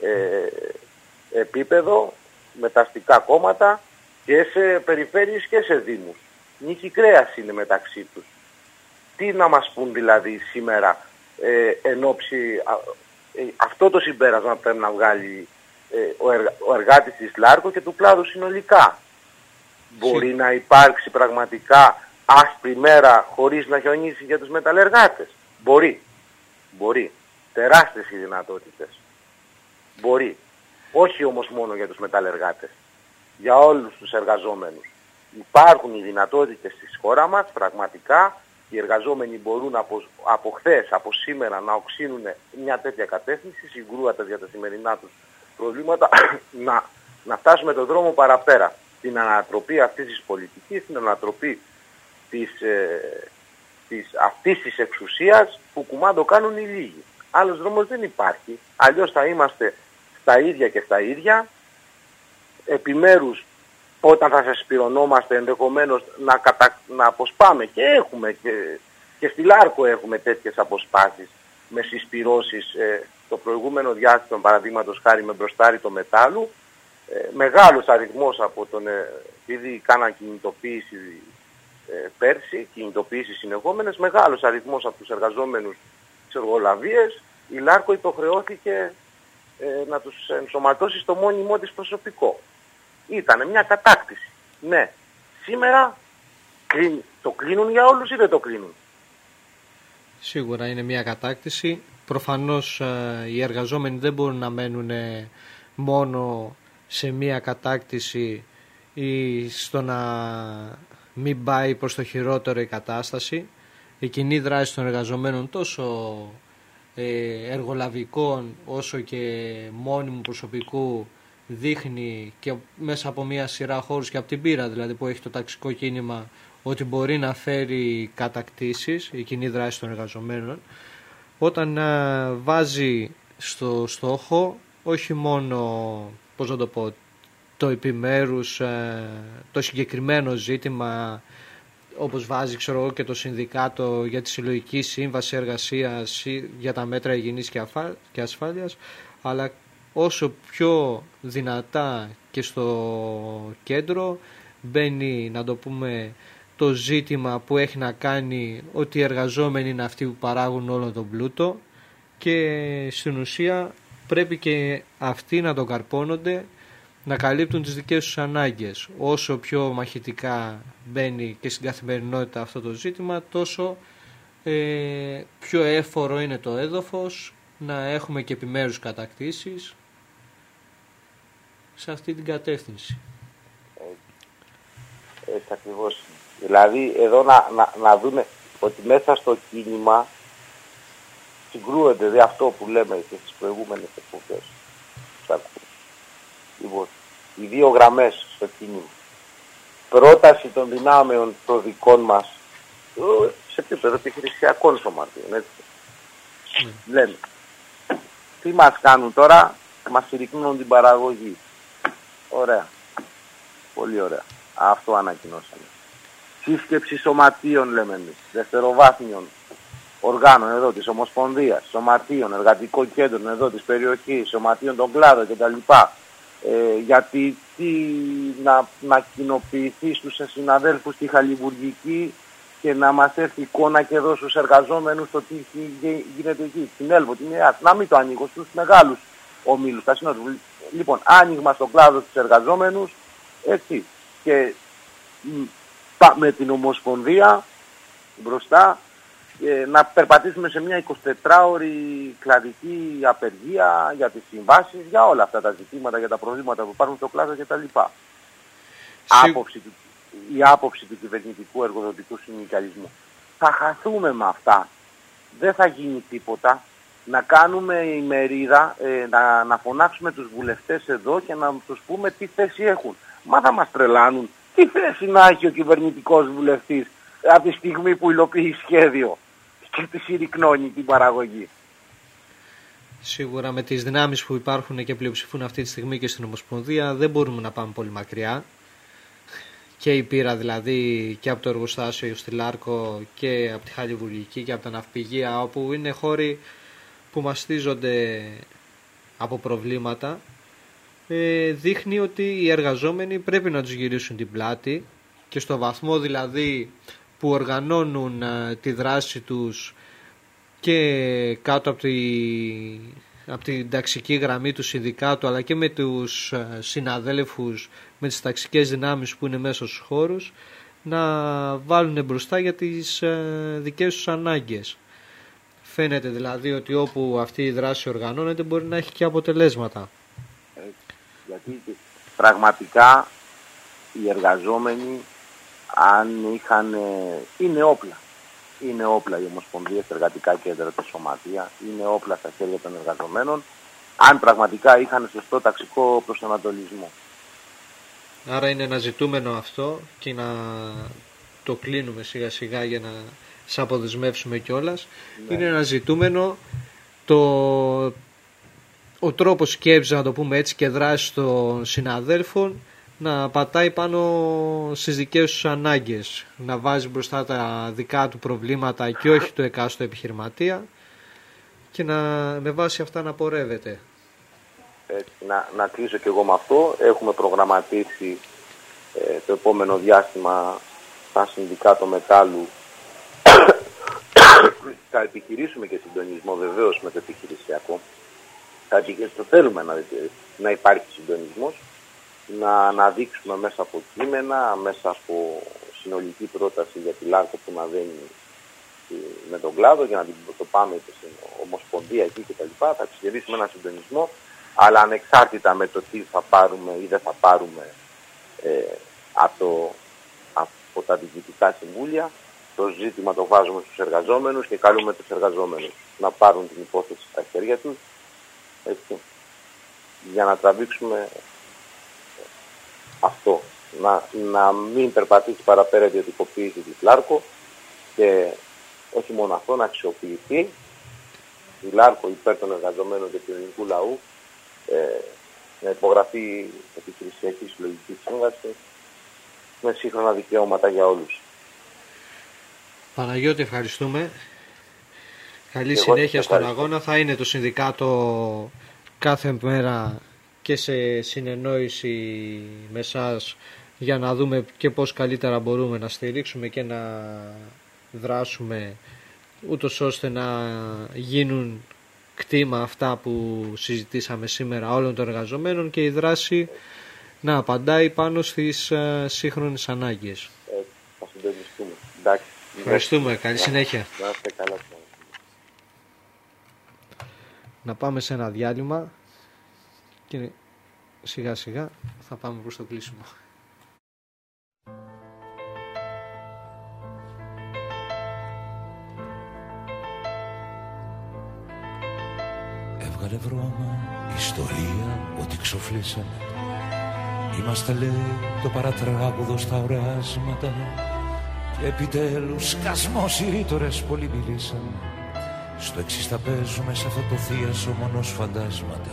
επίπεδο με τα αστικά κόμματα και σε περιφέρειες και σε δήμους. Νύχη κρέας είναι μεταξύ τους. Τι να μας πούν δηλαδή σήμερα εν ώψη αυτό το συμπέρασμα πρέπει να βγάλει ο εργάτης της Λάρκο και του κλάδου συνολικά? Μπορεί να υπάρξει πραγματικά άσπρη μέρα χωρίς να χιονίσει για τους μεταλλεργάτες? Μπορεί. Μπορεί. Τεράστιες οι δυνατότητες. Μπορεί. Όχι όμως μόνο για τους μεταλλεργάτες. Για όλους τους εργαζόμενους. Υπάρχουν οι δυνατότητες στη χώρα μας, πραγματικά. Οι εργαζόμενοι μπορούν από χθες, από σήμερα να οξύνουν μια τέτοια κατεύθυνση, συγκρούοντας για τα σημερινά τους προβλήματα, να φτάσουμε τον δρόμο παραπέρα. Την ανατροπή αυτής της πολιτικής, την ανατροπή αυτής της εξουσίας που κουμάντο κάνουν οι λίγοι. Άλλος δρόμος δεν υπάρχει. Αλλιώς θα είμαστε στα ίδια και στα ίδια. Επιμέρους, όταν θα συσπυρωνόμαστε ενδεχομένως να αποσπάμε, και έχουμε και στη Λάρκο έχουμε τέτοιες αποσπάσεις με συσπυρώσεις το προηγούμενο διάστημα, παραδείγματος χάρη με μπροστάρι το μετάλλου, μεγάλος αριθμός από επειδή κάναν κινητοποίηση πέρσι, κινητοποίησεις συνεχόμενες, μεγάλος αριθμός από τους εργαζόμενους της εργολαβίας, η Λάρκο υποχρεώθηκε να τους ενσωματώσει στο μόνιμό της προσωπικό. Ήτανε μια κατάκτηση. Ναι. Σήμερα το κλείνουν για όλους ή δεν το κλείνουν? Σίγουρα είναι μια κατάκτηση. Προφανώς οι εργαζόμενοι δεν μπορούν να μένουν μόνο σε μια κατάκτηση ή στο να μην πάει προς το χειρότερο η κατάσταση. Η κοινή δράση των εργαζομένων, τόσο εργολαβικών όσο και μόνιμου προσωπικού, δείχνει και μέσα από μια σειρά χώρους και από την πείρα δηλαδή που έχει το ταξικό κίνημα, ότι μπορεί να φέρει κατακτήσεις η κοινή δράση των εργαζομένων, όταν βάζει στο στόχο όχι μόνο, πώς να το πω, το επιμέρους, το συγκεκριμένο ζήτημα, όπως βάζει και το Συνδικάτο για τη Συλλογική Σύμβαση Εργασίας για τα μέτρα υγιεινής και ασφάλειας, αλλά όσο πιο δυνατά και στο κέντρο μπαίνει, να το πούμε, το ζήτημα που έχει να κάνει ότι οι εργαζόμενοι είναι αυτοί που παράγουν όλο τον πλούτο, και στην ουσία πρέπει και αυτοί να τον καρπώνονται, να καλύπτουν τις δικές τους ανάγκες. Όσο πιο μαχητικά μπαίνει και στην καθημερινότητα αυτό το ζήτημα, τόσο πιο έφορο είναι το έδαφος να έχουμε και επιμέρους κατακτήσεις σε αυτή την κατεύθυνση. Έτσι ακριβώς. Δηλαδή εδώ να δούμε ότι μέσα στο κίνημα συγκρούεται αυτό που λέμε και στις προηγούμενες εποχές. Λοιπόν, οι δύο γραμμές στο κίνημα. Πρόταση των δυνάμεων των δικών μας σε επίπεδο επιχειρησιακών σωματείων, έτσι. Λένε, τι μας κάνουν τώρα? Μας συρρυκνούν την παραγωγή. Ωραία. Πολύ ωραία. Αυτό ανακοινώσαμε. Σύσκεψη σωματείων, λέμε εμείς, δευτεροβάθμιων οργάνων εδώ της Ομοσπονδίας, σωματείων, εργατικών κέντρων εδώ της περιοχής, σωματείων των κλάδων κτλ. Γιατί να κοινοποιηθεί στους συναδέλφους στη Χαλιβουργική και να μας έρθει εικόνα και εδώ στους εργαζόμενους το τι γίνεται εκεί, στην Έλβο, την ΕΑΤ, να μην το ανοίγω στους μεγάλους ομίλους, τα συνόδου. Λοιπόν, άνοιγμα στον κλάδο στους εργαζόμενους, έτσι, και με την Ομοσπονδία μπροστά, να περπατήσουμε σε μια 24ωρη κλαδική απεργία για τις συμβάσεις, για όλα αυτά τα ζητήματα, για τα προβλήματα που υπάρχουν στο κλάδο κτλ. Η άποψη του κυβερνητικού εργοδοτικού συνδικαλισμού. Θα χαθούμε με αυτά. Δεν θα γίνει τίποτα. Να κάνουμε ημερίδα, να φωνάξουμε τους βουλευτές εδώ και να τους πούμε τι θέση έχουν. Μα θα μας τρελάνουν. Τι θέση να έχει ο κυβερνητικός βουλευτής από τη στιγμή που υλοποιεί σχέδιο και τη συρρυκνώνει την παραγωγή? Σίγουρα με τις δυνάμεις που υπάρχουν και πλειοψηφούν αυτή τη στιγμή και στην Ομοσπονδία δεν μπορούμε να πάμε πολύ μακριά. Και η πείρα δηλαδή και από το εργοστάσιο στη Λάρκο και από τη Χαλιβουργική και από τα ναυπηγεία, όπου είναι χώροι που μαστίζονται από προβλήματα, δείχνει ότι οι εργαζόμενοι πρέπει να τους γυρίσουν την πλάτη, και στο βαθμό δηλαδή που οργανώνουν τη δράση τους και κάτω από την ταξική γραμμή του συνδικάτου, αλλά και με τους συναδέλφους, με τις ταξικές δυνάμεις που είναι μέσα στους χώρους, να βάλουν μπροστά για τις δικές τους ανάγκες. φαίνεται δηλαδή ότι όπου αυτή η δράση οργανώνεται μπορεί να έχει και αποτελέσματα. Γιατί πραγματικά οι εργαζόμενοι, αν είχαν, είναι όπλα οι ομοσπονδίες, εργατικά κέντρα, τα σωματεία, είναι όπλα στα χέρια των εργαζομένων, αν πραγματικά είχαν σωστό ταξικό προσανατολισμό. Άρα είναι ένα ζητούμενο αυτό και να το κλείνουμε σιγά σιγά για να σε αποδεσμεύσουμε κιόλας. Ναι. Είναι ένα ζητούμενο ο τρόπος σκέψης, να το πούμε έτσι, και δράση των συναδέλφων να πατάει πάνω στις δικές τους ανάγκες, να βάζει μπροστά τα δικά του προβλήματα και όχι του εκάστοτε επιχειρηματία και με βάση αυτά να πορεύεται. Να κλείσω και εγώ με αυτό. Έχουμε προγραμματίσει το επόμενο διάστημα σαν Συνδικάτο Μετάλλου θα επιχειρήσουμε και συντονισμό βεβαίως με το επιχειρησιακό. Το θέλουμε να υπάρχει συντονισμός, να αναδείξουμε μέσα από κείμενα, μέσα από συνολική πρόταση για τη Λάρκο που να δένει με τον κλάδο για να το πάμε στην Ομοσπονδία εκεί κτλ. Θα επιχειρήσουμε ένα συντονισμό, αλλά ανεξάρτητα με το τι θα πάρουμε ή δεν θα πάρουμε από τα διοικητικά συμβούλια, το ζήτημα το βάζουμε στους εργαζόμενους και καλούμε τους εργαζόμενους να πάρουν την υπόθεση στα χέρια τους, έτσι, για να τραβήξουμε αυτό, να μην περπατήσει παραπέρα η ιδιωτικοποίηση της Λάρκο και όχι μόνο αυτό, να αξιοποιηθεί η Λάρκο υπέρ των εργαζομένων και του ελληνικού λαού, να υπογραφεί επιχειρησιακή συλλογική σύμβαση με σύγχρονα δικαιώματα για όλους. Παναγιώτη, ευχαριστούμε. Καλή συνέχεια στον αγώνα. Θα είναι το Συνδικάτο κάθε μέρα και σε συνεννόηση με εσάς για να δούμε και πώς καλύτερα μπορούμε να στηρίξουμε και να δράσουμε ούτως ώστε να γίνουν κτήμα αυτά που συζητήσαμε σήμερα όλων των εργαζομένων και η δράση να απαντάει πάνω στις σύγχρονες ανάγκες. Θα συντονιστούμε. Εντάξει. Ευχαριστούμε. Καλή συνέχεια. Να είστε καλά. Να πάμε σε ένα διάλειμμα και σιγά σιγά θα πάμε προς το κλείσιμο. Έβγαλε βρώμα ιστορία ότι ξοφλήσαμε. Είμαστε λέει το παρατράγουδο στα οράσματα. Και επιτέλους σκασμός οι ρήτορες πολύ μιλήσαμε. Στο εξής θα παίζουμε σε αυτό το θίασο μονός φαντάσματα.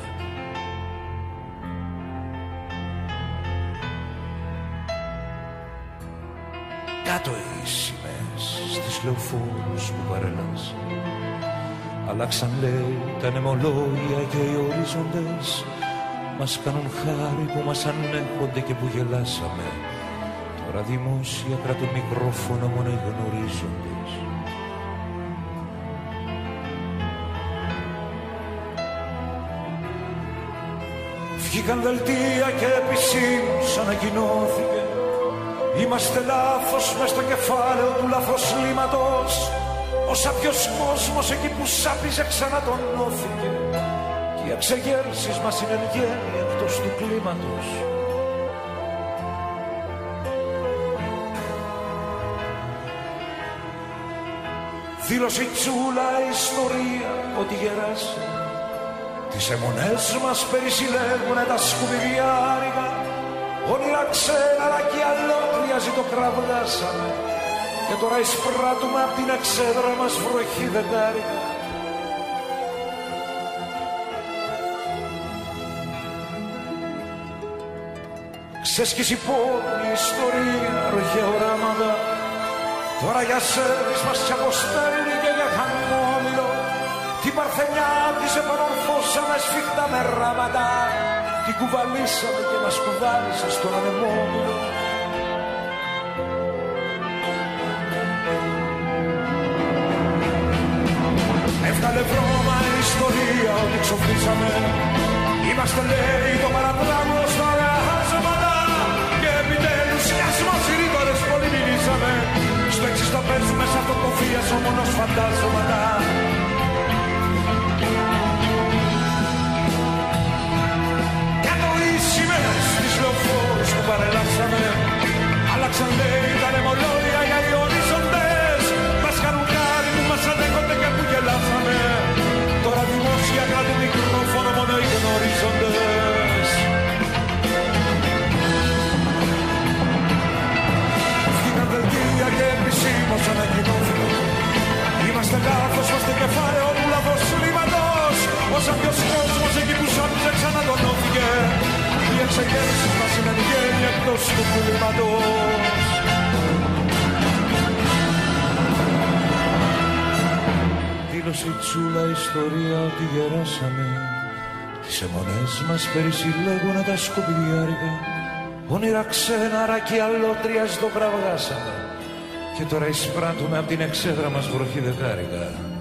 Κάτω οι σημαίες στις λεωφόρους που παρελάσαν. Αλλάξαν λέει τα νεμολόγια και οι ορίζοντες. Μας κάνουν χάρη που μας ανέχονται και που γελάσαμε. Τώρα δημόσια κρατούν μικρόφωνο μόνο οι γνωρίζοντες. Βγήκαν δελτία και επισήμως ανακοινώθηκε. Είμαστε λάθος μες στο κεφάλαιο του λαθροσλήματος. Ο σάπιος κόσμος εκεί που σάπιζε ξανατονώθηκε. Και οι εξεγέρσεις μας είναι εν γέννη εκτός του κλίματος. Δήλωσε η τσούλα ιστορία ότι γεράσει. Τις αιμονές μας περισυλλέγουνε τα σκουπιδιάρικα. Όνειρα ξένα αλλά κι αλότρια ζητοκραυλάσαμε. Και τώρα εισπράττουμε απ' την εξέδρα μας βροχή δεντάρικα. Ξέσκησε η πόλη, η ιστορία, ροχαία οράματα. Τώρα για σέρβις μας κι αποστέλνει και για χαμόμηλο. Την παρθενιά της επανορθώσαμε σφιχτά με ράματα. Την κουβαλήσαμε και μας κουβάλισε στον ανεμόμηλο. Έβγαλε βρώμα η ιστορία ότι ξοφλήσαμε. Είμαστε λέει το παρατράγουδο στα οράσματα. Και επιτέλους σκιασμός οι ρήτορες πολύ μιλήσαμε. Στο εξής το παίζουμε σε αυτό το θίασο μονός φαντάσματα. γέννηση μας είναι εν γέννη εκτός του κλίματος. Δήλωσε η Τσούλα ιστορία ότι γεράσαμε. Τις αιμονές μας περισυλλέγουνε τα σκουπιδιάρικα. Όνειρα ξένα ρακί αλότριας το κραυγάσαμε. Και τώρα εισπράττουμε απ' την εξέδρα μας βροχή δεκάρικα.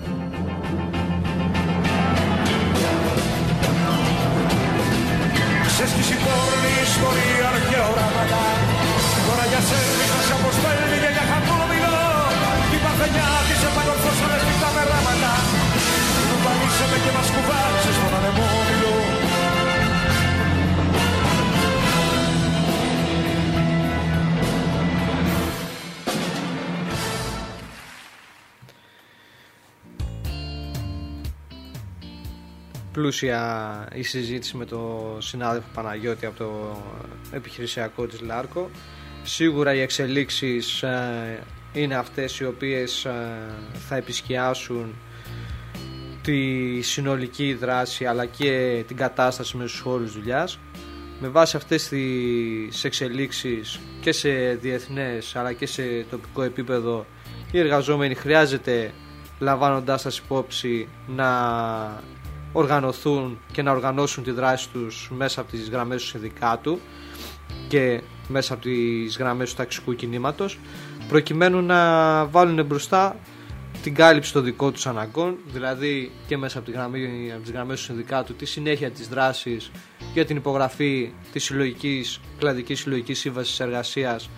Ξέσκησε η πόρνη ιστορία και οράματα. Τώρα για σέρβις μας αποστέλνει και για χαμόγελο. Η παρθενιά της επανορθώσαμε φυκτά με ράματα. Του παλίσαμε και μας κουβάλισε στον ανεμόμυλο. Πλούσια η συζήτηση με τον συνάδελφο Παναγιώτη από το επιχειρησιακό της Λάρκο. Σίγουρα οι εξελίξεις είναι αυτές οι οποίες θα επισκιάσουν τη συνολική δράση αλλά και την κατάσταση με τους χώρους δουλειάς. Με βάση αυτές τις εξελίξεις και σε διεθνές αλλά και σε τοπικό επίπεδο, οι εργαζόμενοι χρειάζεται, λαμβάνοντάς τα υπόψη, να οργανωθούν και να οργανώσουν τη δράση τους μέσα από τις γραμμές του συνδικάτου και μέσα από τις γραμμές του ταξικού κινήματος, προκειμένου να βάλουν μπροστά την κάλυψη των δικών τους αναγκών, δηλαδή και μέσα από τις γραμμές του συνδικάτου τη συνέχεια της δράσης για την υπογραφή της κλαδικής συλλογικής σύμβασης εργασίας,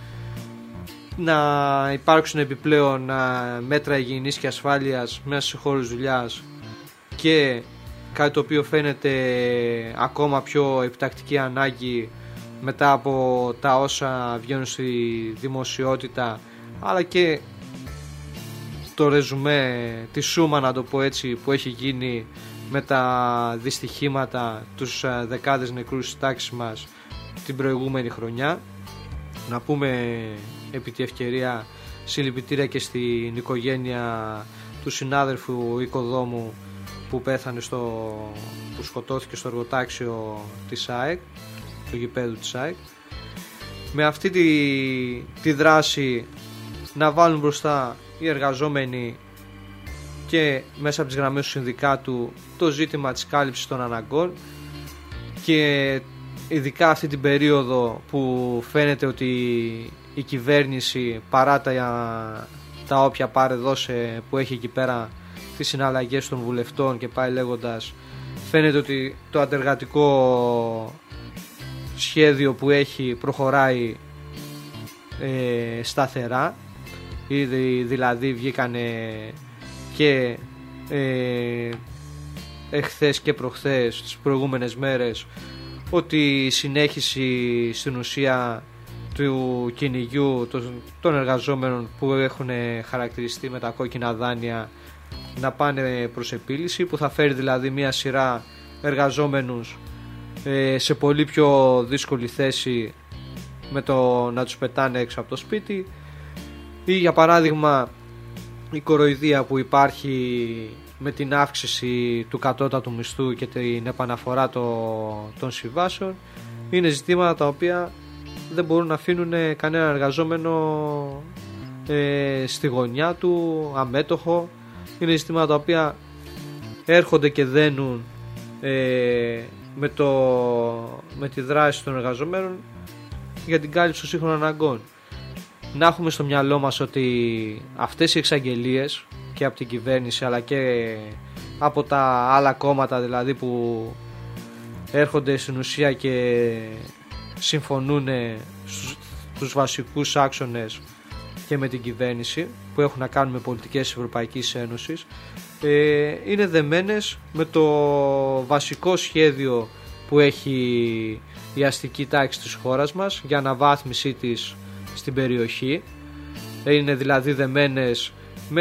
να υπάρξουν επιπλέον μέτρα υγιεινής και ασφάλειας μέσα σε χώρους δουλειάς και κάτι το οποίο φαίνεται ακόμα πιο επιτακτική ανάγκη μετά από τα όσα βγαίνουν στη δημοσιότητα, αλλά και το ρεζουμέ, τη σούμα να το πω έτσι, που έχει γίνει με τα δυστυχήματα, τους δεκάδες νεκρούς της τάξης μας την προηγούμενη χρονιά. Να πούμε επί τη ευκαιρία συλληπιτήρια και στην οικογένεια του συνάδελφου οικοδόμου που πέθανε που σκοτώθηκε στο εργοτάξιο της ΑΕΚ, του γηπέδου της ΑΕΚ. Με αυτή τη δράση να βάλουν μπροστά οι εργαζόμενοι και μέσα από τις γραμμές του συνδικάτου το ζήτημα της κάλυψης των αναγκών, και ειδικά αυτή την περίοδο που φαίνεται ότι η κυβέρνηση, παρά τα όποια πάρε δώσε που έχει εκεί πέρα, τις συναλλαγές των βουλευτών και πάει λέγοντας, φαίνεται ότι το αντεργατικό σχέδιο που έχει προχωράει σταθερά. Ήδη δηλαδή βγήκανε και εχθές και προχθές, τις προηγούμενες μέρες, ότι η συνέχιση στην ουσία του κυνηγιού των εργαζόμενων που έχουν χαρακτηριστεί με τα κόκκινα δάνεια να πάνε προς επίλυση, που θα φέρει δηλαδή μια σειρά εργαζόμενους σε πολύ πιο δύσκολη θέση με το να τους πετάνε έξω από το σπίτι, ή για παράδειγμα η κοροϊδία που υπάρχει με την αύξηση του κατώτατου μισθού και την επαναφορά των συμβάσεων. Είναι ζητήματα τα οποία δεν μπορούν να αφήνουν κανένα εργαζόμενο στη γωνιά του αμέτωχο. Είναι ζητήματα τα οποία έρχονται και δένουν με τη δράση των εργαζομένων για την κάλυψη των σύγχρονων αναγκών. Να έχουμε στο μυαλό μας ότι αυτές οι εξαγγελίες και από την κυβέρνηση αλλά και από τα άλλα κόμματα δηλαδή που έρχονται στην ουσία και συμφωνούν στους βασικούς άξονες και με την κυβέρνηση που έχουν να κάνουν με πολιτικές της Ευρωπαϊκής Ένωσης, είναι δεμένες με το βασικό σχέδιο που έχει η αστική τάξη της χώρας μας για αναβάθμιση της στην περιοχή. Είναι δηλαδή δεμένες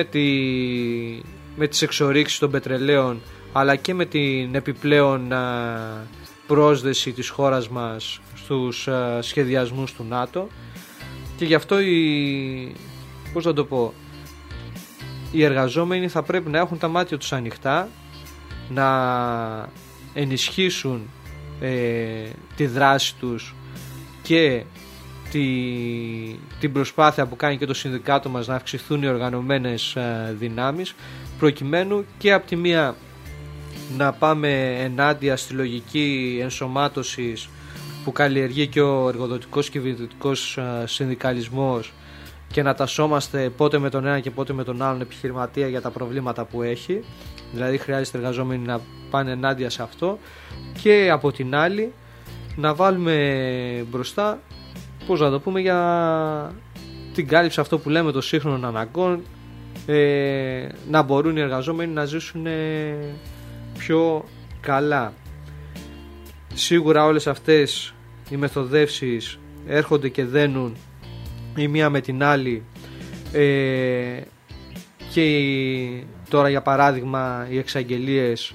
με τις εξορίξεις των πετρελαίων αλλά και με την επιπλέον πρόσδεση της χώρας μας στους σχεδιασμούς του ΝΑΤΟ, και γι' αυτό οι εργαζόμενοι θα πρέπει να έχουν τα μάτια τους ανοιχτά, να ενισχύσουν τη δράση τους και την προσπάθεια που κάνει και το συνδικάτο μας να αυξηθούν οι οργανωμένες δυνάμεις, προκειμένου και από τη μία να πάμε ενάντια στη λογική ενσωμάτωσης που καλλιεργεί και ο εργοδοτικός και ιδιωτικός συνδικαλισμός και να τασσόμαστε πότε με τον ένα και πότε με τον άλλον επιχειρηματία για τα προβλήματα που έχει, δηλαδή χρειάζεται εργαζόμενοι να πάνε ενάντια σε αυτό, και από την άλλη να βάλουμε μπροστά, πώς να το πούμε, για την κάλυψη αυτό που λέμε των σύγχρονων αναγκών, να μπορούν οι εργαζόμενοι να ζήσουν πιο καλά. Σίγουρα όλες αυτές οι μεθοδεύσεις έρχονται και δένουν η μία με την άλλη, και τώρα για παράδειγμα οι εξαγγελίες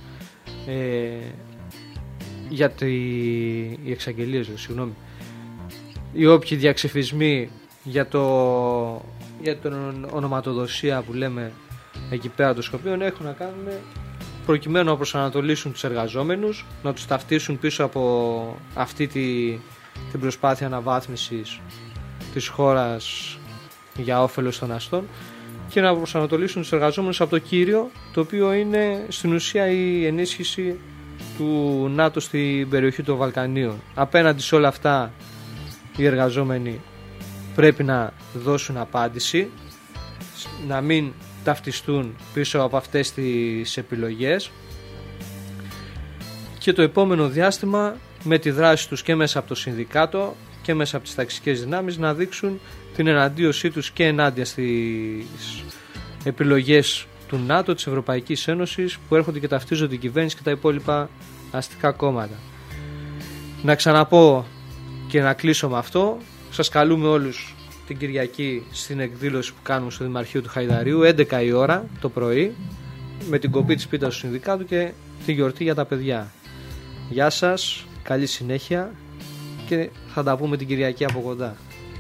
οι όποιοι διαξυφισμοί για την ονοματοδοσία που λέμε εκεί πέρα των Σκοπίων έχουν να κάνουν προκειμένου να προσανατολίσουν τους εργαζόμενους, να τους ταυτίσουν πίσω από αυτή την προσπάθεια αναβάθμισης της χώρας για όφελος των αστών και να προσανατολίσουν τους εργαζόμενους από το κύριο, το οποίο είναι στην ουσία η ενίσχυση του ΝΑΤΟ στην περιοχή των Βαλκανίων. Απέναντι σε όλα αυτά οι εργαζόμενοι πρέπει να δώσουν απάντηση, να μην ταυτιστούν πίσω από αυτές τις επιλογές, και το επόμενο διάστημα με τη δράση τους και μέσα από το συνδικάτο και μέσα από τις ταξικές δυνάμεις να δείξουν την εναντίωσή τους και ενάντια στις επιλογές του ΝΑΤΟ, της Ευρωπαϊκής Ένωσης, που έρχονται και ταυτίζονται την κυβέρνηση και τα υπόλοιπα αστικά κόμματα. Να ξαναπώ και να κλείσω με αυτό, σας καλούμε όλους την Κυριακή στην εκδήλωση που κάνουμε στο Δημαρχείο του Χαϊδαρίου 11 η ώρα το πρωί, με την κοπή της πίτας του συνδικάτου και τη γιορτή για τα παιδιά. Γεια σας, καλή συνέχεια και θα τα πούμε την Κυριακή από κοντά.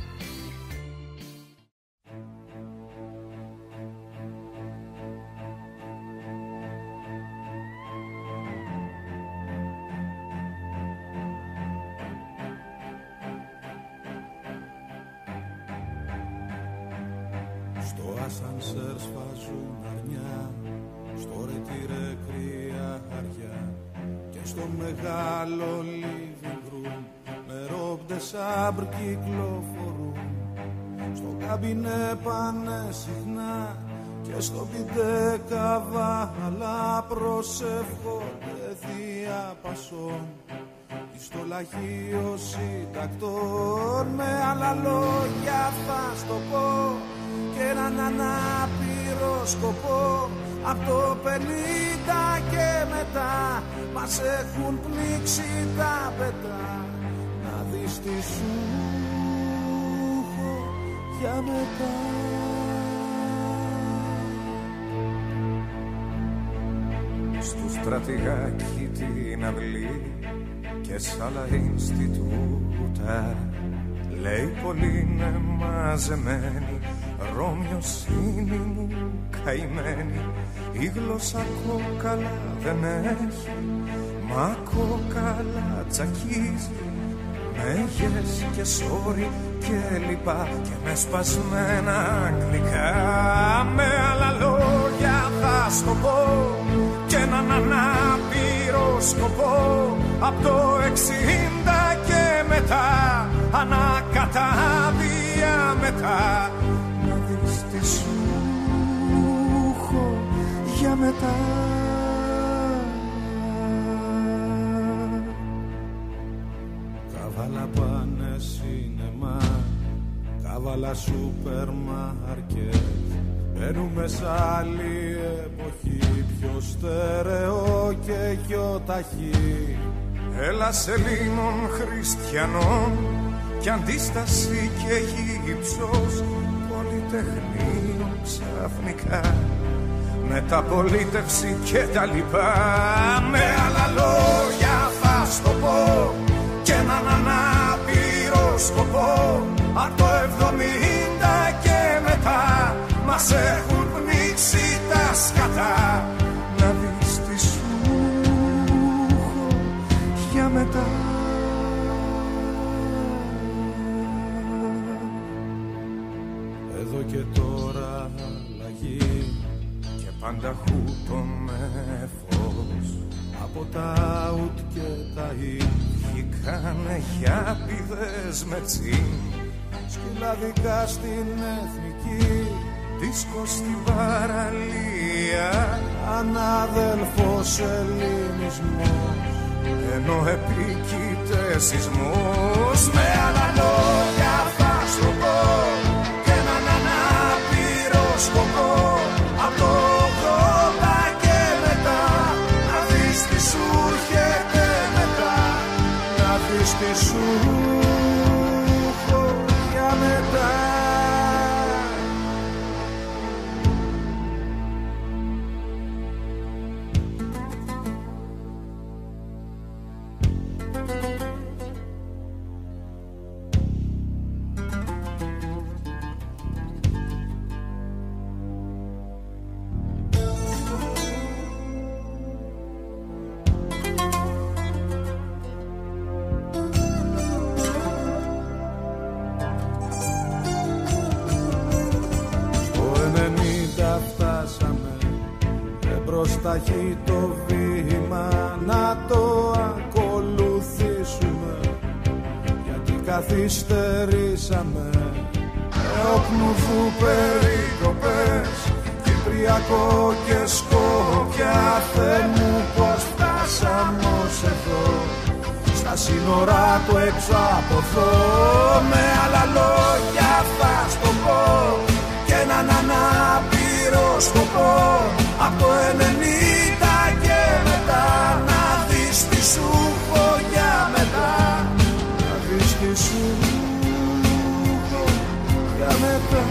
Στο ασανσέρ σφάζουν αρνιά, στο ρετήρε κρύα χαριά και στο μεγάλο living room με ρόμπτε σάμπρ κυκλοφορούν. Στο καμπινέ πάνε συχνά και στο πιτέ καβάλα προσεύχονται διαπασών. Στο λαχείο συντακτών με άλλα λόγια θα στο πω και έναν ανάπηρο σκοπό. Απ' το 50 και μετά μας έχουν πνίξει τα πετά. Να δεις τι σου έχω για μετά. Στου στρατηγάκι την αυλή και σ' άλλα Ινστιτούτα, λέει πολλοί είναι μαζεμένοι, Ρώμιος είναι μου καημένη. Η γλώσσα κόκαλα δεν έχει, μα κόκαλα τσακίζει, με yes και sorry και λοιπά και με σπασμένα αγγλικά. Με άλλα λόγια θα στο πω και έναν ανάπηρο σκοπό. Απ' το 60 και μετά, ανακατάδια μετά, να δεις τι σου έχω για μετά. Καβάλα πάνε σινεμά, καβάλα σούπερ μάρκετ. Μπαίνουμε σ' άλλη εποχή, πιο στερεό και πιο ταχύ. Έλα Ελλήνων χριστιανών κι αντίσταση και γύψος πολυτεχνείων ξαφνικά, μεταπολίτευση και τα λοιπά. Με άλλα λόγια θα στο πω και έναν ανάπηρο σκοπό. Απ' το 70 και μετά μας έχουν πνίξει τα σκατά. Να δεις τι σου έχω για μετά. μετά. Εδώ και τώρα αλλαγή και πάντα χούτο με φως. Από τα ουτ και τα ι βγήκανε γιάπηδες με τσιν. Σκυλαδικά στην εθνική, δίσκο στην παραλία. Ανάδελφος ελληνισμός, ενώ επίκειται σεισμός. Με άλλα λόγια θα σου πω και έναν ανάπηρο σκοπό. Από το 80 και μετά, να δεις τι σου έρχεται μετά. Να δεις τι σου έχω για μετά. Ταχύ το βήμα να το ακολουθήσουμε, γιατί καθυστερήσαμε. Όπνουδου περικοπές, Κυπριακό και Σκόπια. Θεέ μου πως φτάσαμε ως εδώ, στα σύνορα του έξω από εδώ. Με άλλα λόγια θα στο πω και έναν ανάπηρο σκοπό. Από το 90 και μετά, να δεις τι σου έχω για μετά. Να δεις τι σου έχω για μετά.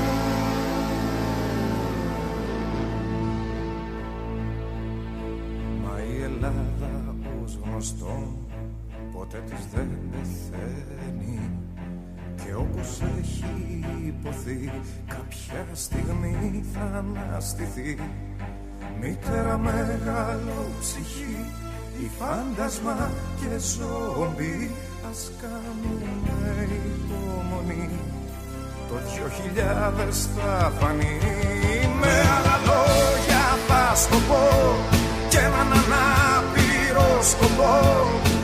Μα η Ελλάδα ως γνωστό ποτέ της δεν πεθαίνει. Και όπως έχει υποθεί, κάποια στιγμή θα αναστηθεί. Μητέρα μεγάλο ψυχή, η φάντασμα και ζόμπι. Ας κάνουμε υπομονή, το 2000 θα φανεί. Με άλλα λόγια θα στο πω και έναν ανάπηρο σκοπό.